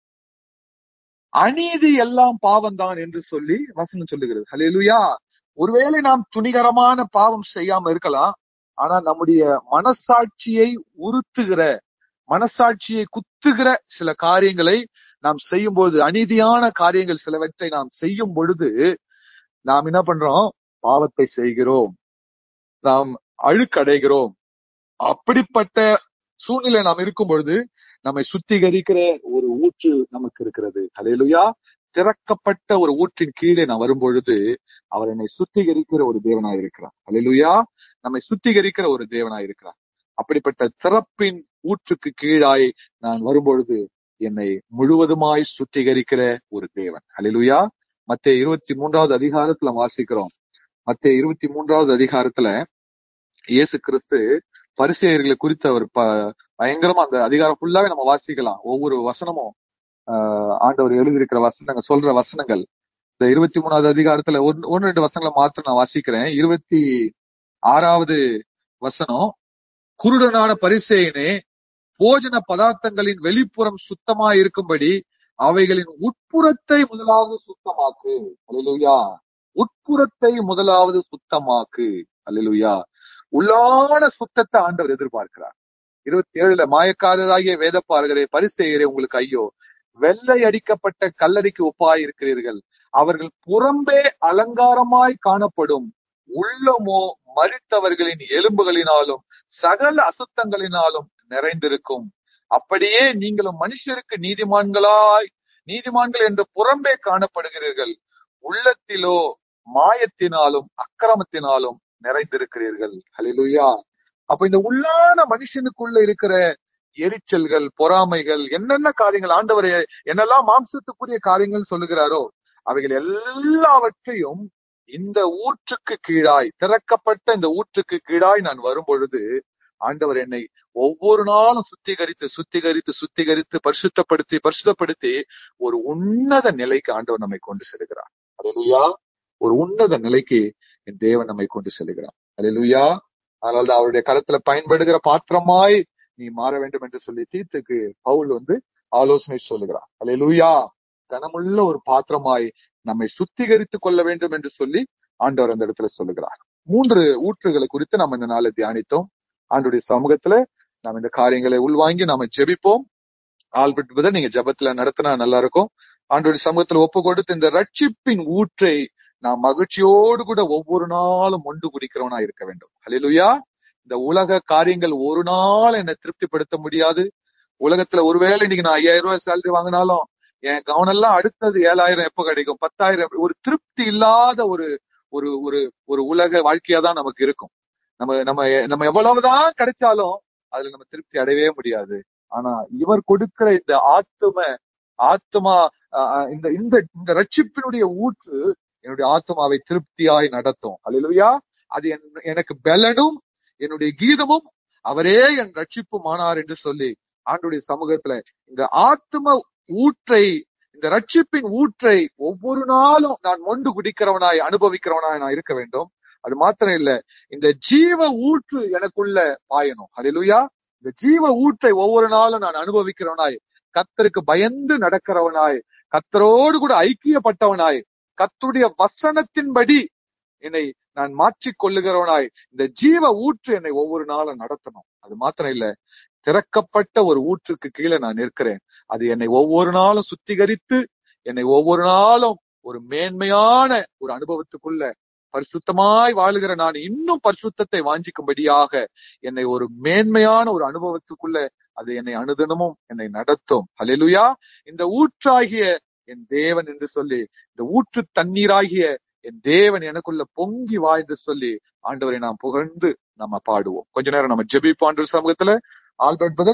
அநீதி எல்லாம் பாவம்தான் என்று சொல்லி வசனம் சொல்லுகிறது. ஹல்லேலூயா. ஒருவேளை நாம் துணிகரமான பாவம் செய்யாம இருக்கலாம், ஆனா நம்முடைய மனசாட்சியை உறுத்துகிற, மனசாட்சியை குத்துகிற சில காரியங்களை நாம் செய்யும் பொழுது, அநீதியான காரியங்கள் சிலவற்றை நாம் செய்யும் பொழுது நாம் என்ன பண்றோம், பாவத்தை செய்கிறோம், நாம் அழுக்கடைகிறோம். அப்படிப்பட்ட சூழ்நிலை நாம் இருக்கும் பொழுது நம்மை சுத்திகரிக்கிற ஒரு ஊற்று நமக்கு இருக்கிறது. ஹல்லேலூயா. திறக்கப்பட்ட ஒரு ஊற்றின் கீழே நான் வரும்பொழுது அவர் என்னை சுத்திகரிக்கிற ஒரு தேவனாய் இருக்கிறார். ஹல்லேலூயா. நம்மை சுத்திகரிக்கிற ஒரு தேவனாய் இருக்கிறார். அப்படிப்பட்ட திறப்பின் ஊற்றுக்கு கீழாய் நான் வரும்பொழுது என்னை முழுவதுமாய் சுத்திகரிக்கிற ஒரு தேவன். ஹல்லேலூயா. மத்தேயு 23வது அதிகாரத்துல வாசிக்கிறோம். மத்தேயு 23வது அதிகாரத்துல இயேசு கிறிஸ்து பரிசேயர்களை குறித்து அவர் பயங்கரமா அந்த அதிகாரம் ஃபுல்லாவே நம்ம வாசிக்கலாம். ஒவ்வொரு வசனமும் ஆண்டவர் எழுதியிருக்கிற வசனங்கள் சொல்ற வசனங்கள். இந்த 23வது அதிகாரத்துல ஒன்னு ரெண்டு வசனங்களை மாத்திரம் நான் வாசிக்கிறேன். 26வது வசனம், குருடனான பரிசேயனே, போஜன பதார்த்தங்களின் வெளிப்புறம் சுத்தமாய் இருக்கும்படி அவைகளின் உட்புறத்தை முதலாவது சுத்தமாக்கு. அல்லேலூயா. உட்புறத்தை முதலாவது சுத்தமாக்கு. அல்லேலூயா. உள்ளான சுத்தத்தை ஆண்டவர் எதிர்பார்க்கிறார். 27ல, மாயக்காரராகிய வேதப்பாரகரே, பரிசேயரே, உங்களுக்கு ஐயோ, வெள்ளை அடிக்கப்பட்ட கல்லறைக்கு ஒப்பாய் இருக்கிறீர்கள். அவர்கள் புறம்பே அலங்காரமாய் காணப்படும், உள்ளமோ மரித்தவர்களின் எலும்புகளினாலும் சகல அசுத்தங்களினாலும் நிறைந்திருக்கும். அப்படியே நீங்களும் மனுஷருக்கு நீதிமான்கள் என்று புறம்பே காணப்படுகிறீர்கள், உள்ளத்திலோ மாயத்தினாலும் அக்கிரமத்தினாலும் நிறைந்திருக்கிறீர்கள். ஹல்லேலூயா. அப்ப இந்த உள்ளான மனுஷனுக்குள்ள இருக்கிற எரிச்சல்கள், பொறாமைகள், என்னென்ன காரியங்கள் ஆண்டவர் என்னெல்லாம் மாம்சத்துக்குரிய காரியங்கள் சொல்லுகிறாரோ அவைகள் எல்லாவற்றையும் இந்த ஊற்றுக்கு கீழாய், திறக்கப்பட்ட இந்த ஊற்றுக்கு கீழாய் நான் வரும் பொழுது ஆண்டவர் என்னை ஒவ்வொரு நாளும் சுத்திகரித்து பரிசுத்தப்படுத்தி ஒரு உன்னத நிலைக்கு ஆண்டவர் நம்மை கொண்டு செல்கிறார். அல்லேலூயா. ஒரு உன்னத நிலைக்கு என் தேவன் நம்மை கொண்டு செல்கிறார். அல்லேலூயா. அதனால்தான் அவருடைய கரத்துல பயன்படுகிற பாத்திரமாய் நீ மாற வேண்டும் என்று சொல்லி தீத்துக்கு பவுல் ஆலோசனை சொல்லுகிறார். அல்லேலூயா. கனமுள்ள ஒரு பாத்திரமாய் நம்மை சுத்திகரித்துக் கொள்ள வேண்டும் என்று சொல்லி ஆண்டவர் அந்த இடத்துல சொல்லுகிறார். 3 ஊற்றுகளை குறித்து நம்ம இந்த நாளை தியானித்தோம். ஆண்டவருடைய சமூகத்துல நாம் இந்த காரியங்களை உள்வாங்கி நாம ஜெபிப்போம். ஆல்பர்ட் பிரதர், நீங்க ஜெபத்துல நடத்தினா நல்லா இருக்கும். ஆண்டவருடைய சமூகத்துல ஒப்பு கொடுத்து இந்த ரட்சிப்பின் ஊற்றை நாம் மகிழ்ச்சியோடு கூட ஒவ்வொரு நாளும் மொண்டு குடிக்கிறவனா இருக்க வேண்டும். அல்லேலூயா. இந்த உலக காரியங்கள் ஒரு நாள் என்னை திருப்திப்படுத்த முடியாது. உலகத்துல ஒருவேளை இன்னைக்கு நான் 5000 ரூபாய் சேலரி வாங்கினாலும் என் கவனம் எல்லாம் அடுத்தது 7000 எப்ப கிடைக்கும், 10,000, ஒரு திருப்தி இல்லாத ஒரு ஒரு ஒரு ஒரு உலக வாழ்க்கையா தான் நமக்கு இருக்கும். நம்ம நம்ம நம்ம எவ்வளவுதான் கிடைச்சாலும் அதுல நம்ம திருப்தி அடையவே முடியாது. ஆனா இவர் கொடுக்கிற இந்த ஆத்மா இந்த இந்த இந்த ரட்சிப்பினுடைய ஊற்று என்னுடைய ஆத்மாவை திருப்தியாய் நடத்தும். அல்லேலூயா. அது எனக்கு பலனும் என்னுடைய கீதமும் அவரே என் ரட்சிப்புமானார் என்று சொல்லி ஆண்டவருடைய சமூகத்துல இந்த ஆத்ம ஊற்றை, இந்த ரட்சிப்பின் ஊற்றை ஒவ்வொரு நாளும் நான் மொண்டு குடிக்கிறவனாய் அனுபவிக்கிறவனாய் நான் இருக்க வேண்டும். அது மாத்திரம் இல்ல, இந்த ஜீவ ஊற்று எனக்குள்ள பாயணும். அல்லேலூயா. இந்த ஜீவ ஊற்றை ஒவ்வொரு நாளும் நான் அனுபவிக்கிறவனாய், கர்த்தருக்கு பயந்து நடக்கிறவனாய், கர்த்தரோடு கூட ஐக்கியப்பட்டவனாய், கர்த்தருடைய வசனத்தின்படி என்னை நான் மாற்றிக் கொள்ளுகிறவனாய் இந்த ஜீவ ஊற்று என்னை ஒவ்வொரு நாளும் நடத்தணும். அது மாத்திரம் இல்ல, திறக்கப்பட்ட ஒரு ஊற்றுக்கு கீழே நான் நிற்கிறேன். அது என்னை ஒவ்வொரு நாளும் சுத்திகரித்து என்னை ஒவ்வொரு நாளும் ஒரு மேன்மையான ஒரு அனுபவத்துக்குள்ள பரிசுத்தமாய் வாழுகிற நான் இன்னும் பரிசுத்தத்தை வாஞ்சிக்கும்படியாக என்னை ஒரு மேன்மையான ஒரு அனுபவத்துக்குள்ள அது என்னை அனுதினமும் என்னை நடத்தும். அல்லேலூயா. இந்த ஊற்றாகிய என் தேவன் என்று சொல்லி, இந்த ஊற்று தண்ணீராகிய என் தேவன் எனக்குள்ள பொங்கி வா என்று சொல்லி ஆண்டவரை நாம் புகழ்ந்து நம்ம பாடுவோம். கொஞ்ச நேரம் நம்ம ஜெபிப்போம் ஆண்டவர் சமூகத்துல. Albert brother